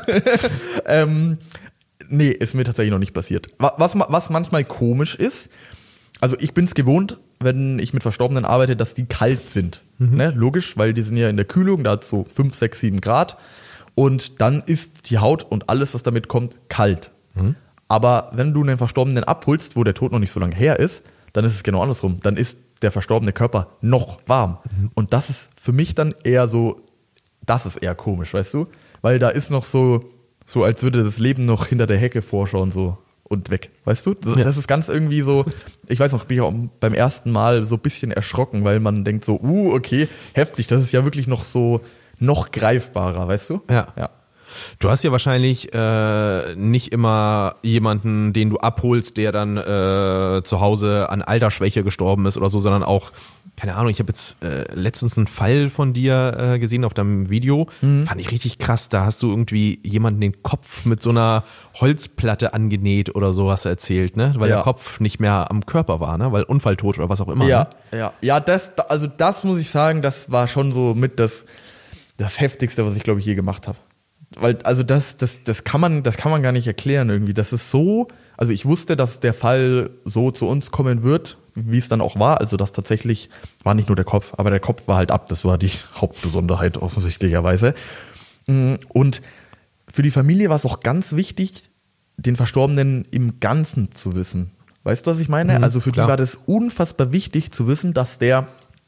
S1: ähm, nee, ist mir tatsächlich noch nicht passiert. Wa- Was, ma- was manchmal komisch ist, also ich bin es gewohnt, wenn ich mit Verstorbenen arbeite, dass die kalt sind. Ne? Logisch, weil die sind ja in der Kühlung, da hat so fünf, sechs, sieben Grad. und dann ist die Haut und alles, was damit kommt, kalt. Mhm. Aber wenn du einen Verstorbenen abholst, wo der Tod noch nicht so lange her ist, dann ist es genau andersrum. Dann ist der verstorbene Körper noch warm. Mhm. Und das ist für mich dann eher so, das ist eher komisch, weißt du? Weil da ist noch so, so als würde das Leben noch hinter der Hecke vorschauen so und weg, weißt du? Das, ja. das ist ganz irgendwie so, ich weiß noch, bin ich auch beim ersten Mal so ein bisschen erschrocken, weil man denkt so, uh, okay, heftig, das ist ja wirklich noch so, noch greifbarer, weißt du?
S2: Ja. ja. Du hast ja wahrscheinlich äh, nicht immer jemanden, den du abholst, der dann äh, zu Hause an Altersschwäche gestorben ist oder so, sondern auch, keine Ahnung, ich habe jetzt äh, letztens einen Fall von dir äh, gesehen auf deinem Video, mhm. fand ich richtig krass, da hast du irgendwie jemanden den Kopf mit so einer Holzplatte angenäht oder so, hast du erzählt, ne? Weil ja. der Kopf nicht mehr am Körper war, ne? Weil Unfalltot oder was auch immer.
S1: Ja,
S2: ne?
S1: ja, ja, das, also das muss ich sagen, das war schon so mit das, das Heftigste, was ich glaube ich je gemacht habe. Weil, also das, das, das kann man, das kann man gar nicht erklären irgendwie. Das ist so, also ich wusste, dass der Fall so zu uns kommen wird, wie es dann auch war. Also das tatsächlich war nicht nur der Kopf, aber der Kopf war halt ab. Das war die Hauptbesonderheit offensichtlicherweise. Und für die Familie war es auch ganz wichtig, den Verstorbenen im Ganzen zu wissen. Weißt du, was ich meine? Mhm, also für klar. die war das unfassbar wichtig zu wissen, dass der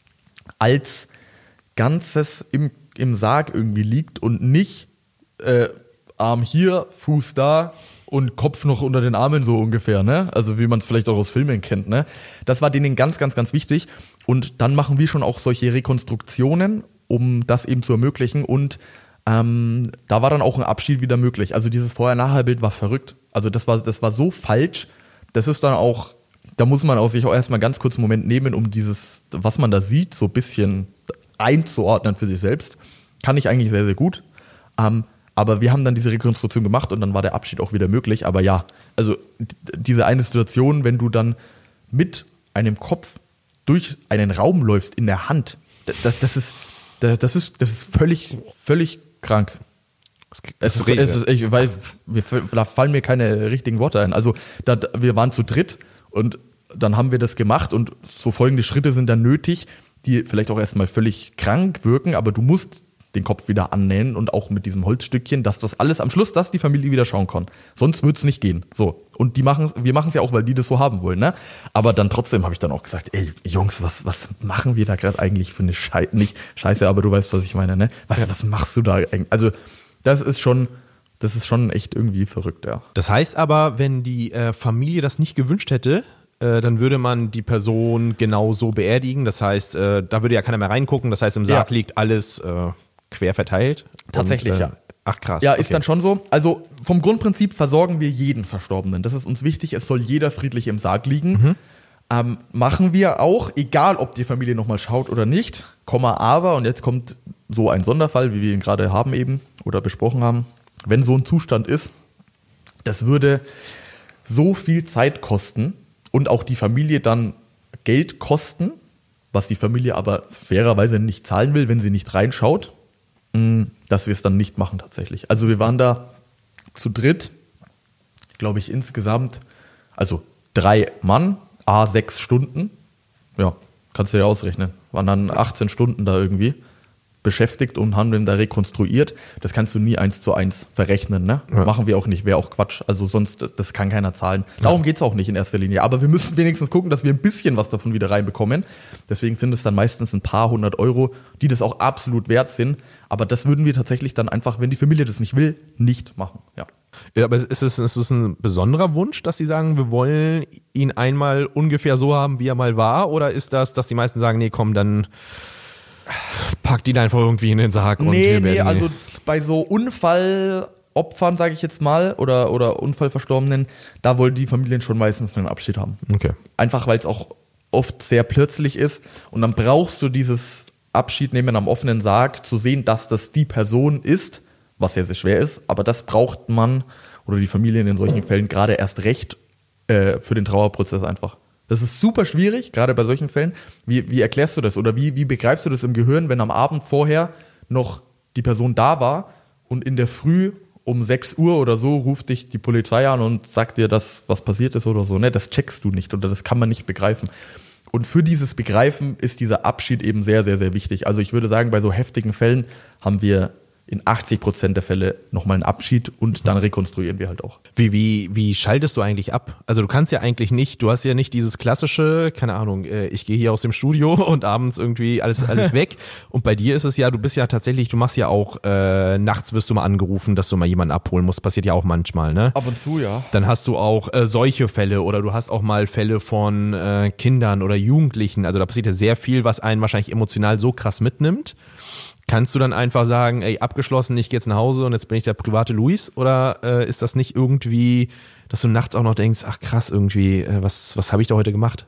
S1: als Ganzes im, im Sarg irgendwie liegt und nicht Äh, Arm hier, Fuß da und Kopf noch unter den Armen so ungefähr, ne? Also wie man es vielleicht auch aus Filmen kennt, ne? Das war denen ganz, ganz, ganz wichtig. Und dann machen wir schon auch solche Rekonstruktionen, um das eben zu ermöglichen. Und ähm, da war dann auch ein Abschied wieder möglich. Also dieses Vorher-Nachher-Bild war verrückt. Also das war, das war so falsch. Das ist dann auch, da muss man auch sich auch erstmal ganz kurz einen Moment nehmen, um dieses, was man da sieht, so ein bisschen einzuordnen für sich selbst. Kann ich eigentlich sehr, sehr gut. Ähm, Aber wir haben dann diese Rekonstruktion gemacht und dann war der Abschied auch wieder möglich. Aber ja, also diese eine Situation, wenn du dann mit einem Kopf durch einen Raum läufst in der Hand, das, das ist, das ist, das ist völlig, völlig krank. Es ist, es ist, ich, weil, da fallen mir keine richtigen Worte ein. Also da, wir waren zu dritt und dann haben wir das gemacht und so folgende Schritte sind dann nötig, die vielleicht auch erstmal völlig krank wirken, aber du musst den Kopf wieder annähen und auch mit diesem Holzstückchen, dass das alles am Schluss, dass die Familie wieder schauen kann. Sonst wird's nicht gehen. So. Und die machen, wir machen es ja auch, weil die das so haben wollen, ne? Aber dann trotzdem habe ich dann auch gesagt, ey, Jungs, was, was machen wir da gerade eigentlich für eine Scheiße? Nicht Scheiße, aber du weißt, was ich meine, ne? Was, ja. was machst du da eigentlich? Also, das ist schon, das ist schon echt irgendwie verrückt, ja.
S2: Das heißt aber, wenn die äh, Familie das nicht gewünscht hätte, äh, dann würde man die Person genau so beerdigen. Das heißt, äh, da würde ja keiner mehr reingucken. Das heißt, im Sarg ja. liegt alles äh, quer verteilt.
S1: Tatsächlich, und, äh,
S2: ja. Ach krass.
S1: Ja,
S2: okay.
S1: ist dann schon so. Also vom Grundprinzip versorgen wir jeden Verstorbenen. Das ist uns wichtig. Es soll jeder friedlich im Sarg liegen. Mhm. Ähm, machen wir auch, egal ob die Familie nochmal schaut oder nicht. Komma, aber, und jetzt kommt so ein Sonderfall, wie wir ihn gerade haben eben oder besprochen haben. Wenn so ein Zustand ist, das würde so viel Zeit kosten und auch die Familie dann Geld kosten, was die Familie aber fairerweise nicht zahlen will, wenn sie nicht reinschaut, dass wir es dann nicht machen tatsächlich. Also wir waren da zu dritt, glaube ich insgesamt, also drei Mann, a sechs Stunden, ja, kannst du dir ausrechnen, waren dann achtzehn Stunden da irgendwie beschäftigt und haben den da rekonstruiert. Das kannst du nie eins zu eins verrechnen, ne? Ja. Machen wir auch nicht, wäre auch Quatsch. Also sonst, das, das kann keiner zahlen. Darum ja. geht's auch nicht in erster Linie. Aber wir müssen wenigstens gucken, dass wir ein bisschen was davon wieder reinbekommen. Deswegen sind es dann meistens ein paar hundert Euro, die das auch absolut wert sind. Aber das würden wir tatsächlich dann einfach, wenn die Familie das nicht will, nicht machen. Ja.
S2: Ja, aber ist es, ist es ein besonderer Wunsch, dass sie sagen, wir wollen ihn einmal ungefähr so haben, wie er mal war? Oder ist das, dass die meisten sagen, nee, komm, dann packt ihn einfach irgendwie in den Sarg? Und
S1: nee, nee, also bei so Unfallopfern, sage ich jetzt mal, oder, oder Unfallverstorbenen, da wollen die Familien schon meistens einen Abschied haben.
S2: Okay.
S1: Einfach, weil es auch oft sehr plötzlich ist und dann brauchst du dieses Abschied nehmen am offenen Sarg, zu sehen, dass das die Person ist, was sehr, sehr schwer ist, aber das braucht man oder die Familien in solchen Fällen gerade erst recht äh, für den Trauerprozess einfach. Das ist super schwierig, gerade bei solchen Fällen. Wie, wie erklärst du das oder wie, wie begreifst du das im Gehirn, wenn am Abend vorher noch die Person da war und in der Früh um sechs Uhr oder so ruft dich die Polizei an und sagt dir, dass was passiert ist oder so. Ne? Das checkst du nicht oder das kann man nicht begreifen. Und für dieses Begreifen ist dieser Abschied eben sehr, sehr, sehr wichtig. Also ich würde sagen, bei so heftigen Fällen haben wir in achtzig Prozent der Fälle nochmal einen Abschied und dann rekonstruieren wir halt auch.
S2: Wie, wie, wie schaltest du eigentlich ab? Also du kannst ja eigentlich nicht, du hast ja nicht dieses klassische, keine Ahnung, ich gehe hier aus dem Studio und abends irgendwie alles, alles weg. Und bei dir ist es ja, du bist ja tatsächlich, du machst ja auch, äh, nachts wirst du mal angerufen, dass du mal jemanden abholen musst. Passiert ja auch manchmal, ne?
S1: Ab und zu, ja.
S2: Dann hast du auch äh, solche Fälle oder du hast auch mal Fälle von äh, Kindern oder Jugendlichen. Also da passiert ja sehr viel, was einen wahrscheinlich emotional so krass mitnimmt. Kannst du dann einfach sagen, ey, abgeschlossen, ich gehe jetzt nach Hause und jetzt bin ich der private Luis? Oder äh, ist das nicht irgendwie, dass du nachts auch noch denkst, ach krass, irgendwie, äh, was, was habe ich da heute gemacht?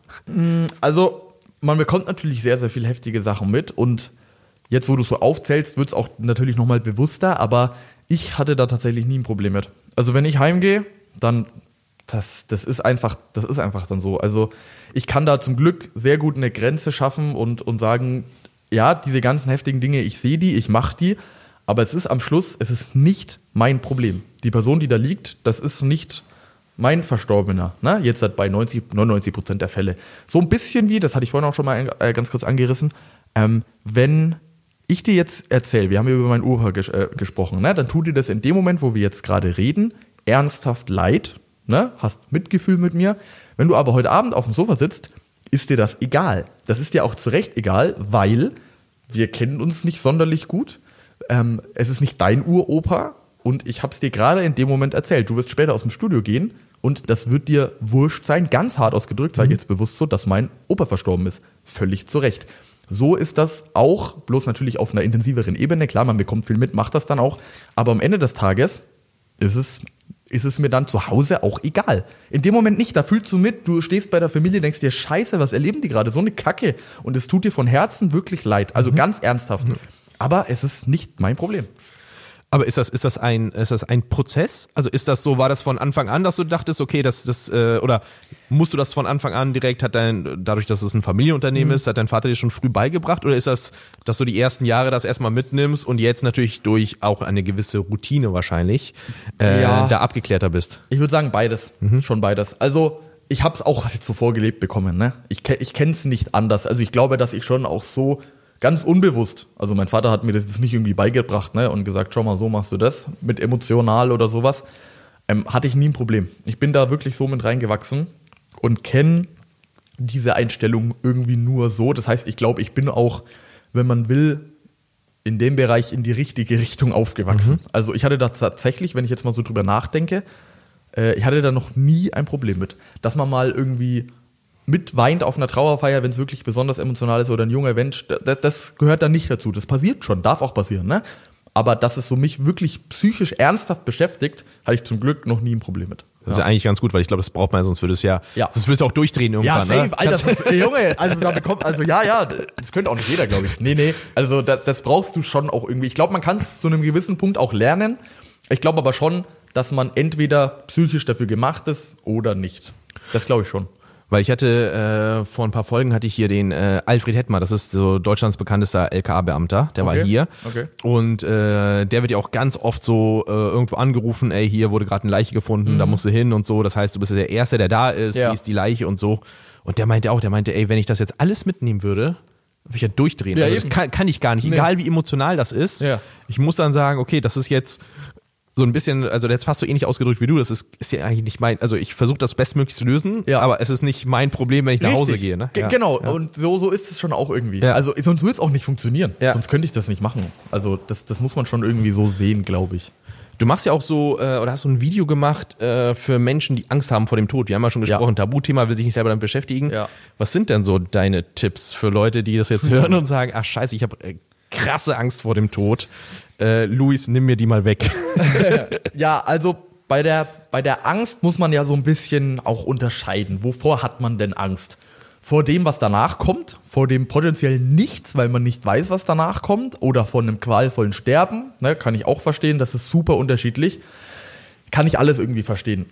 S1: Also, man bekommt natürlich sehr, sehr viele heftige Sachen mit und jetzt, wo du so aufzählst, wird es auch natürlich nochmal bewusster, aber ich hatte da tatsächlich nie ein Problem mit. Also, wenn ich heimgehe, dann, das, das ist einfach, das ist einfach dann so. Also, ich kann da zum Glück sehr gut eine Grenze schaffen und, und sagen, ja, diese ganzen heftigen Dinge, ich sehe die, ich mache die, aber es ist am Schluss, es ist nicht mein Problem. Die Person, die da liegt, das ist nicht mein Verstorbener, ne? Jetzt halt bei neunzig, neunundneunzig Prozent der Fälle. So ein bisschen wie, das hatte ich vorhin auch schon mal äh, ganz kurz angerissen, ähm, wenn ich dir jetzt erzähle, wir haben über meinen Opa ges- äh, gesprochen, ne? Dann tut dir das in dem Moment, wo wir jetzt gerade reden, ernsthaft leid, ne? Hast Mitgefühl mit mir. Wenn du aber heute Abend auf dem Sofa sitzt, ist dir das egal. Das ist dir auch zu Recht egal, weil wir kennen uns nicht sonderlich gut. Ähm, es ist nicht dein Uropa und ich habe es dir gerade in dem Moment erzählt. Du wirst später aus dem Studio gehen und das wird dir wurscht sein, ganz hart ausgedrückt, sage ich jetzt bewusst so, dass mein Opa verstorben ist. Völlig zu Recht. So ist das auch, bloß natürlich auf einer intensiveren Ebene. Klar, man bekommt viel mit, macht das dann auch. Aber am Ende des Tages ist es... ist es mir dann zu Hause auch egal. In dem Moment nicht, da fühlst du mit, du stehst bei der Familie, denkst dir, scheiße, was erleben die gerade? So eine Kacke. Und es tut dir von Herzen wirklich leid. Also mhm. ganz ernsthaft. Aber es ist nicht mein Problem.
S2: Aber ist das, ist das ein, ist das ein Prozess? Also ist das so, war das von Anfang an, dass du dachtest, okay, das, das, äh, oder musst du das von Anfang an direkt, hat dein, dadurch, dass es ein Familienunternehmen mhm. ist, hat dein Vater dir schon früh beigebracht? Oder ist das, dass du die ersten Jahre das erstmal mitnimmst und jetzt natürlich durch auch eine gewisse Routine wahrscheinlich, äh, ja. da abgeklärter bist?
S1: Ich würde sagen beides, mhm. schon beides. Also, ich habe es auch jetzt so vorgelebt bekommen, ne? Ich, ich kenne es nicht anders. Also ich glaube, dass ich schon auch so ganz unbewusst, also mein Vater hat mir das jetzt nicht irgendwie beigebracht, ne, und gesagt, schau mal, so machst du das, mit emotional oder sowas, ähm, hatte ich nie ein Problem. Ich bin da wirklich so mit reingewachsen und kenne diese Einstellung irgendwie nur so. Das heißt, ich glaube, ich bin auch, wenn man will, in dem Bereich in die richtige Richtung aufgewachsen. Mhm. Also ich hatte da tatsächlich, wenn ich jetzt mal so drüber nachdenke, äh, ich hatte da noch nie ein Problem mit, dass man mal irgendwie mitweint auf einer Trauerfeier, wenn es wirklich besonders emotional ist oder ein junger Mensch, das, das gehört da nicht dazu. Das passiert schon, darf auch passieren, ne? Aber dass es so mich wirklich psychisch ernsthaft beschäftigt, hatte ich zum Glück noch nie ein Problem mit.
S2: Das ist ja eigentlich ganz gut, weil ich glaube, das braucht man, sonst würde es ja,
S1: ja.
S2: sonst würde es auch durchdrehen irgendwann.
S1: Ja, safe,
S2: ne?
S1: Alter, das, Junge, also da bekommt, also ja, ja, das könnte auch nicht jeder, glaube ich. Nee, nee, also das, das brauchst du schon auch irgendwie. Ich glaube, man kann es zu einem gewissen Punkt auch lernen. Ich glaube aber schon, dass man entweder psychisch dafür gemacht ist oder nicht. Das glaube ich schon.
S2: Weil ich hatte, äh, vor ein paar Folgen hatte ich hier den äh, Alfred Hettmer, das ist so Deutschlands bekanntester L K A-Beamter, der okay. war hier.
S1: Okay.
S2: Und äh, der wird ja auch ganz oft so äh, irgendwo angerufen, ey, hier wurde gerade eine Leiche gefunden, mhm. da musst du hin und so. Das heißt, du bist ja der Erste, der da ist, ja. siehst die Leiche und so. Und der meinte auch, der meinte, ey, wenn ich das jetzt alles mitnehmen würde, würde ich ja durchdrehen. Ja, also das kann, kann ich gar nicht, nee. egal wie emotional das ist. Ja. Ich muss dann sagen, okay, das ist jetzt so ein bisschen, also der ist fast so ähnlich ausgedrückt wie du, das ist, ist ja eigentlich nicht mein, also ich versuche das bestmöglich zu lösen, ja. aber es ist nicht mein Problem, wenn ich nach Hause gehe. Ne?
S1: G-
S2: ja.
S1: Genau,
S2: ja.
S1: und so, so ist es schon auch irgendwie.
S2: Ja.
S1: Also sonst würde es auch nicht funktionieren,
S2: ja.
S1: sonst könnte ich das nicht machen. Also das, das muss man schon irgendwie so sehen, glaube ich.
S2: Du machst ja auch so, äh, oder hast so ein Video gemacht äh, für Menschen, die Angst haben vor dem Tod. Wir haben ja schon gesprochen, ja. Tabuthema, will sich nicht selber damit beschäftigen. Ja. Was sind denn so deine Tipps für Leute, die das jetzt hören und sagen, ach scheiße, ich habe äh, krasse Angst vor dem Tod. Äh, Luis, nimm mir die mal weg.
S1: Ja, also bei der, bei der Angst muss man ja so ein bisschen auch unterscheiden. Wovor hat man denn Angst? Vor dem, was danach kommt, vor dem potenziell Nichts, weil man nicht weiß, was danach kommt, oder vor einem qualvollen Sterben, ne, kann ich auch verstehen, das ist super unterschiedlich. Kann ich alles irgendwie verstehen.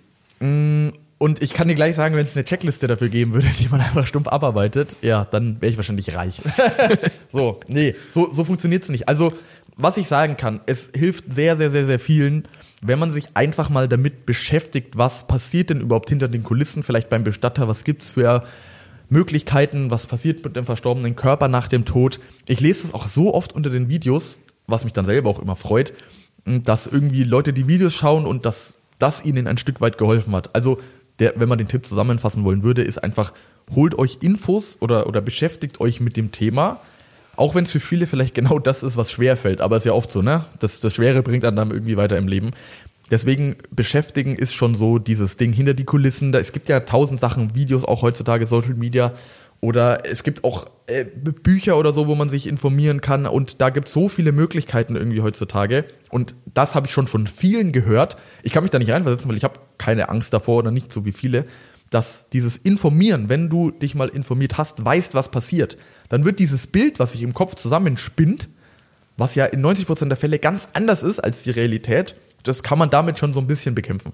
S1: Und ich kann dir gleich sagen, wenn es eine Checkliste dafür geben würde, die man einfach stumpf abarbeitet, ja, dann wäre ich wahrscheinlich reich. So, nee, so, so funktioniert es nicht. Also, was ich sagen kann, es hilft sehr, sehr, sehr, sehr vielen, wenn man sich einfach mal damit beschäftigt, was passiert denn überhaupt hinter den Kulissen, vielleicht beim Bestatter, was gibt's für Möglichkeiten, was passiert mit dem verstorbenen Körper nach dem Tod. Ich lese es auch so oft unter den Videos, was mich dann selber auch immer freut, dass irgendwie Leute die Videos schauen und dass das ihnen ein Stück weit geholfen hat. Also, der, wenn man den Tipp zusammenfassen wollen würde, ist einfach, holt euch Infos oder, oder beschäftigt euch mit dem Thema, auch wenn es für viele vielleicht genau das ist, was schwer fällt, aber ist ja oft so, ne? Das, das Schwere bringt einen dann irgendwie weiter im Leben. Deswegen beschäftigen ist schon so dieses Ding hinter die Kulissen. Da, es gibt ja tausend Sachen, Videos auch heutzutage, Social Media. Oder es gibt auch äh, Bücher oder so, wo man sich informieren kann. Und da gibt es so viele Möglichkeiten irgendwie heutzutage. Und das habe ich schon von vielen gehört. Ich kann mich da nicht reinversetzen, weil ich habe keine Angst davor oder nicht so wie viele. Dass dieses Informieren, wenn du dich mal informiert hast, weißt, was passiert, dann wird dieses Bild, was sich im Kopf zusammenspinnt, was ja in neunzig Prozent der Fälle ganz anders ist als die Realität, das kann man damit schon so ein bisschen bekämpfen.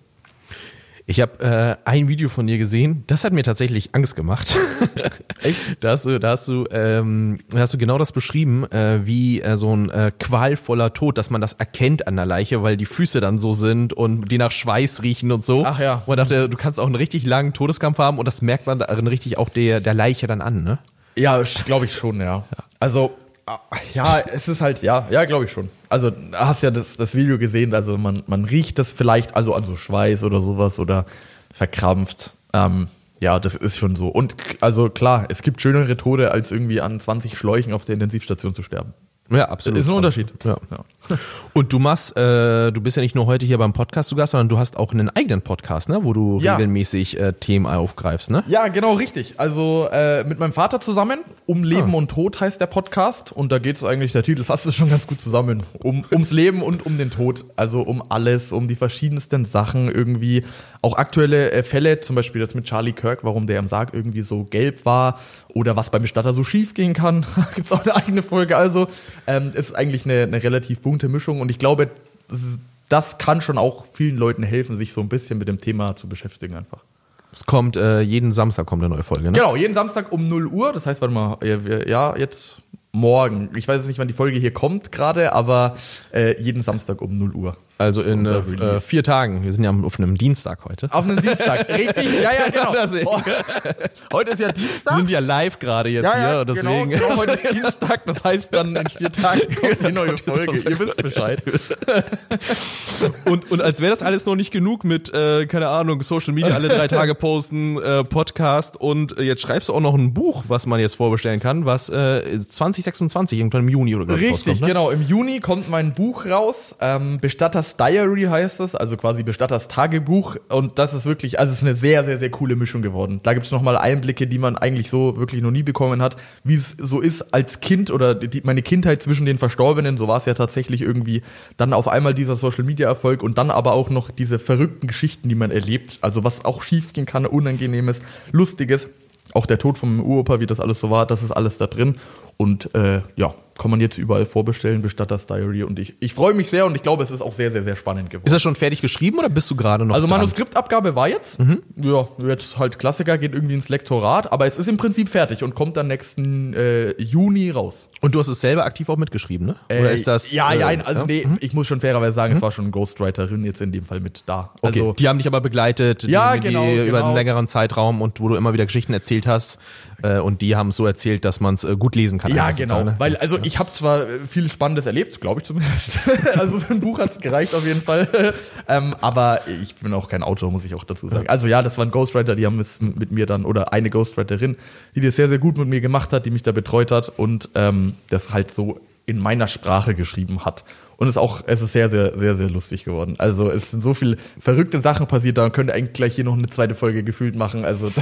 S2: Ich habe äh, ein Video von dir gesehen, das hat mir tatsächlich Angst gemacht. Echt? Da hast du, da hast du, ähm, da hast du genau das beschrieben, äh, wie äh, so ein äh, qualvoller Tod, dass man das erkennt an der Leiche, weil die Füße dann so sind und die nach Schweiß riechen und so.
S1: Ach ja.
S2: Und man dachte, du kannst auch einen richtig langen Todeskampf haben und das merkt man darin richtig auch der, der Leiche dann an, ne?
S1: Ja, glaube ich schon, ja. Also, ja, es ist halt, ja, ja, glaube ich schon. Also, hast ja das, das Video gesehen, also man, man riecht das vielleicht, also an so Schweiß oder sowas oder verkrampft. Ähm, ja, das ist schon so. Und also klar, es gibt schönere Tode, als irgendwie an zwanzig Schläuchen auf der Intensivstation zu sterben.
S2: Ja, absolut.
S1: Ist ein Unterschied.
S2: Ja. Ja. Und du machst, äh, du bist ja nicht nur heute hier beim Podcast zu Gast, sondern du hast auch einen eigenen Podcast, ne, wo du
S1: ja.
S2: regelmäßig äh, Themen aufgreifst, ne?
S1: Ja, genau, richtig. Also äh, mit meinem Vater zusammen, Um Leben ah. und Tod heißt der Podcast. Und da geht es eigentlich, der Titel fasst es schon ganz gut zusammen. Um, ums Leben und um den Tod. Also um alles, um die verschiedensten Sachen irgendwie. Auch aktuelle äh, Fälle, zum Beispiel das mit Charlie Kirk, warum der am Sarg irgendwie so gelb war. Oder was beim Bestatter so schief gehen kann. Gibt es auch eine eigene Folge. Also ähm, es ist eigentlich eine, eine relativ bunte Mischung. Und ich glaube, das, das kann schon auch vielen Leuten helfen, sich so ein bisschen mit dem Thema zu beschäftigen einfach.
S2: Es kommt, äh, jeden Samstag kommt eine neue Folge, ne?
S1: Genau, jeden Samstag um null Uhr. Das heißt, warte mal, ja, jetzt morgen. Ich weiß jetzt nicht, wann die Folge hier kommt gerade, aber äh, jeden Samstag um null Uhr.
S2: Also in äh, vier Tagen. Wir sind ja auf einem Dienstag heute.
S1: Auf einem Dienstag, richtig? Ja, ja, genau. Oh. Heute ist ja Dienstag.
S2: Wir sind ja live gerade jetzt
S1: ja, ja,
S2: hier. Deswegen.
S1: Genau, genau, heute ist Dienstag. Das heißt, dann in vier Tagen kommt die neue Folge. Ihr wisst Bescheid.
S2: und, und als wäre das alles noch nicht genug mit, äh, keine Ahnung, Social Media alle drei Tage posten, äh, Podcast und äh, jetzt schreibst du auch noch ein Buch, was man jetzt vorbestellen kann, was äh, zwanzig sechsundzwanzig, irgendwann im Juni oder
S1: Richtig,
S2: rauskommt, ne?
S1: Genau. Im Juni kommt mein Buch raus. Ähm, Bestatters Diary heißt es, also quasi Bestatters Tagebuch. Und das ist wirklich, also es ist eine sehr, sehr, sehr coole Mischung geworden. Da gibt es nochmal Einblicke, die man eigentlich so wirklich noch nie bekommen hat, wie es so ist als Kind oder die, meine Kindheit zwischen den Verstorbenen. So war es ja tatsächlich irgendwie. Dann auf einmal dieser Social-Media-Erfolg und dann aber auch noch diese verrückten Geschichten, die man erlebt. Also was auch schief gehen kann, Unangenehmes, Lustiges. Auch der Tod vom Uropa, wie das alles so war, das ist alles da drin. Und äh, ja, kann man jetzt überall vorbestellen, Bestatters Diary. Und ich, ich freue mich sehr und ich glaube, es ist auch sehr, sehr, sehr spannend geworden.
S2: Ist das schon fertig geschrieben oder bist du gerade noch
S1: Also
S2: dran?
S1: Manuskriptabgabe war jetzt. Mhm. Ja, jetzt halt Klassiker, geht irgendwie ins Lektorat. Aber es ist im Prinzip fertig und kommt dann nächsten äh, Juni raus.
S2: Und du hast es selber aktiv auch mitgeschrieben, ne? Oder
S1: äh,
S2: ist das...
S1: Ja, ja,
S2: äh,
S1: also
S2: ja?
S1: nee,
S2: mhm.
S1: ich muss schon fairerweise sagen, mhm. es war schon eine Ghostwriterin jetzt in dem Fall mit da.
S2: Okay,
S1: Also,
S2: die haben dich aber begleitet
S1: ja,
S2: die,
S1: genau,
S2: die,
S1: genau.
S2: über einen längeren Zeitraum und wo du immer wieder Geschichten erzählt hast. Äh, und die haben es so erzählt, dass man es äh, gut lesen kann.
S1: Ja,
S2: also
S1: genau.
S2: ne?
S1: Weil, also ich habe zwar viel Spannendes erlebt, glaube ich zumindest. Also für ein Buch hat's gereicht auf jeden Fall. ähm, aber ich bin auch kein Autor, muss ich auch dazu sagen. Also ja, das waren Ghostwriter, die haben es mit mir dann, oder eine Ghostwriterin, die das sehr, sehr gut mit mir gemacht hat, die mich da betreut hat und ähm, das halt so in meiner Sprache geschrieben hat. Und es ist auch, es ist sehr, sehr, sehr, sehr lustig geworden. Also es sind so viele verrückte Sachen passiert, da könnt ihr eigentlich gleich hier noch eine zweite Folge gefühlt machen. Also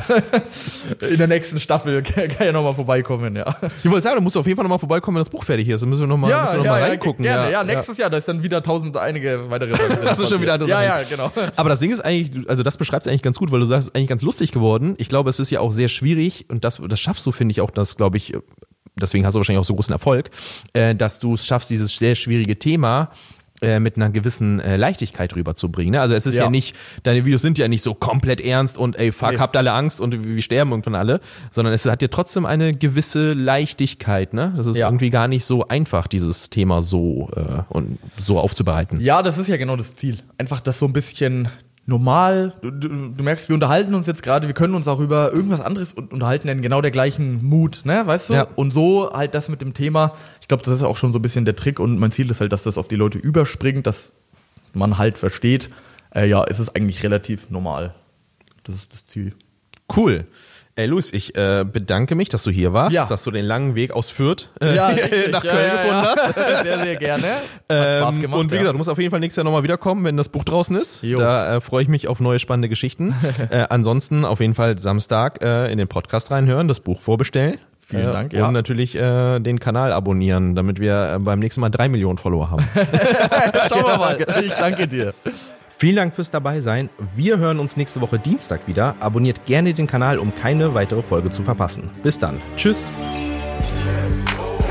S1: in der nächsten Staffel kann ja nochmal vorbeikommen, ja.
S2: Ich wollte sagen, du musst auf jeden Fall nochmal vorbeikommen, wenn das Buch fertig ist. Dann müssen wir nochmal
S1: ja,
S2: noch
S1: ja,
S2: mal
S1: ja,
S2: reingucken.
S1: Gerne,
S2: ja,
S1: ja, nächstes ja. Jahr, da ist dann wieder tausend einige weitere Folgen.
S2: Das ist schon wieder
S1: Ja, ja, genau.
S2: Aber das Ding ist eigentlich, also das beschreibt es eigentlich ganz gut, weil du sagst, es ist eigentlich ganz lustig geworden. Ich glaube, es ist ja auch sehr schwierig und das, das schaffst du, finde ich, auch, das glaube ich, deswegen hast du wahrscheinlich auch so großen Erfolg, äh, dass du es schaffst, dieses sehr schwierige Thema äh, mit einer gewissen äh, Leichtigkeit rüberzubringen. Ne? Also es ist ja. ja nicht, deine Videos sind ja nicht so komplett ernst und ey, fuck, nee. habt alle Angst und wir sterben irgendwann alle, sondern es hat ja trotzdem eine gewisse Leichtigkeit. Ne? Das ist ja. irgendwie gar nicht so einfach, dieses Thema so äh, und so aufzubereiten.
S1: Ja, das ist ja genau das Ziel. Einfach das so ein bisschen normal, du, du, du merkst, wir unterhalten uns jetzt gerade, wir können uns auch über irgendwas anderes unterhalten, in genau der gleichen Mut, ne, weißt du?
S2: Ja.
S1: Und so halt das mit dem Thema, ich glaube, das ist auch schon so ein bisschen der Trick und mein Ziel ist halt, dass das auf die Leute überspringt, dass man halt versteht, äh, ja, es ist eigentlich relativ normal. Das ist das Ziel.
S2: Cool. Ey, Luis, ich äh, bedanke mich, dass du hier warst,
S1: Ja.
S2: dass du den langen Weg aus Fürth äh,
S1: Ja, richtig.
S2: nach
S1: Ja,
S2: Köln
S1: ja,
S2: gefunden
S1: ja.
S2: hast.
S1: Sehr, sehr gerne. Hat
S2: Ähm,
S1: Spaß gemacht.
S2: und wie
S1: ja.
S2: gesagt, du musst auf jeden Fall nächstes Jahr nochmal wiederkommen, wenn das Buch draußen ist.
S1: Jo.
S2: Da äh, freue ich mich auf neue spannende Geschichten. äh, ansonsten auf jeden Fall Samstag äh, in den Podcast reinhören, das Buch vorbestellen.
S1: Vielen
S2: äh,
S1: Dank, ja.
S2: Und natürlich äh, den Kanal abonnieren, damit wir äh, beim nächsten Mal drei Millionen Follower haben.
S1: Schauen wir mal. Ich danke dir.
S2: Vielen Dank fürs dabei sein. Wir hören uns nächste Woche Dienstag wieder. Abonniert gerne den Kanal, um keine weitere Folge zu verpassen. Bis dann. Tschüss.
S3: Let's go.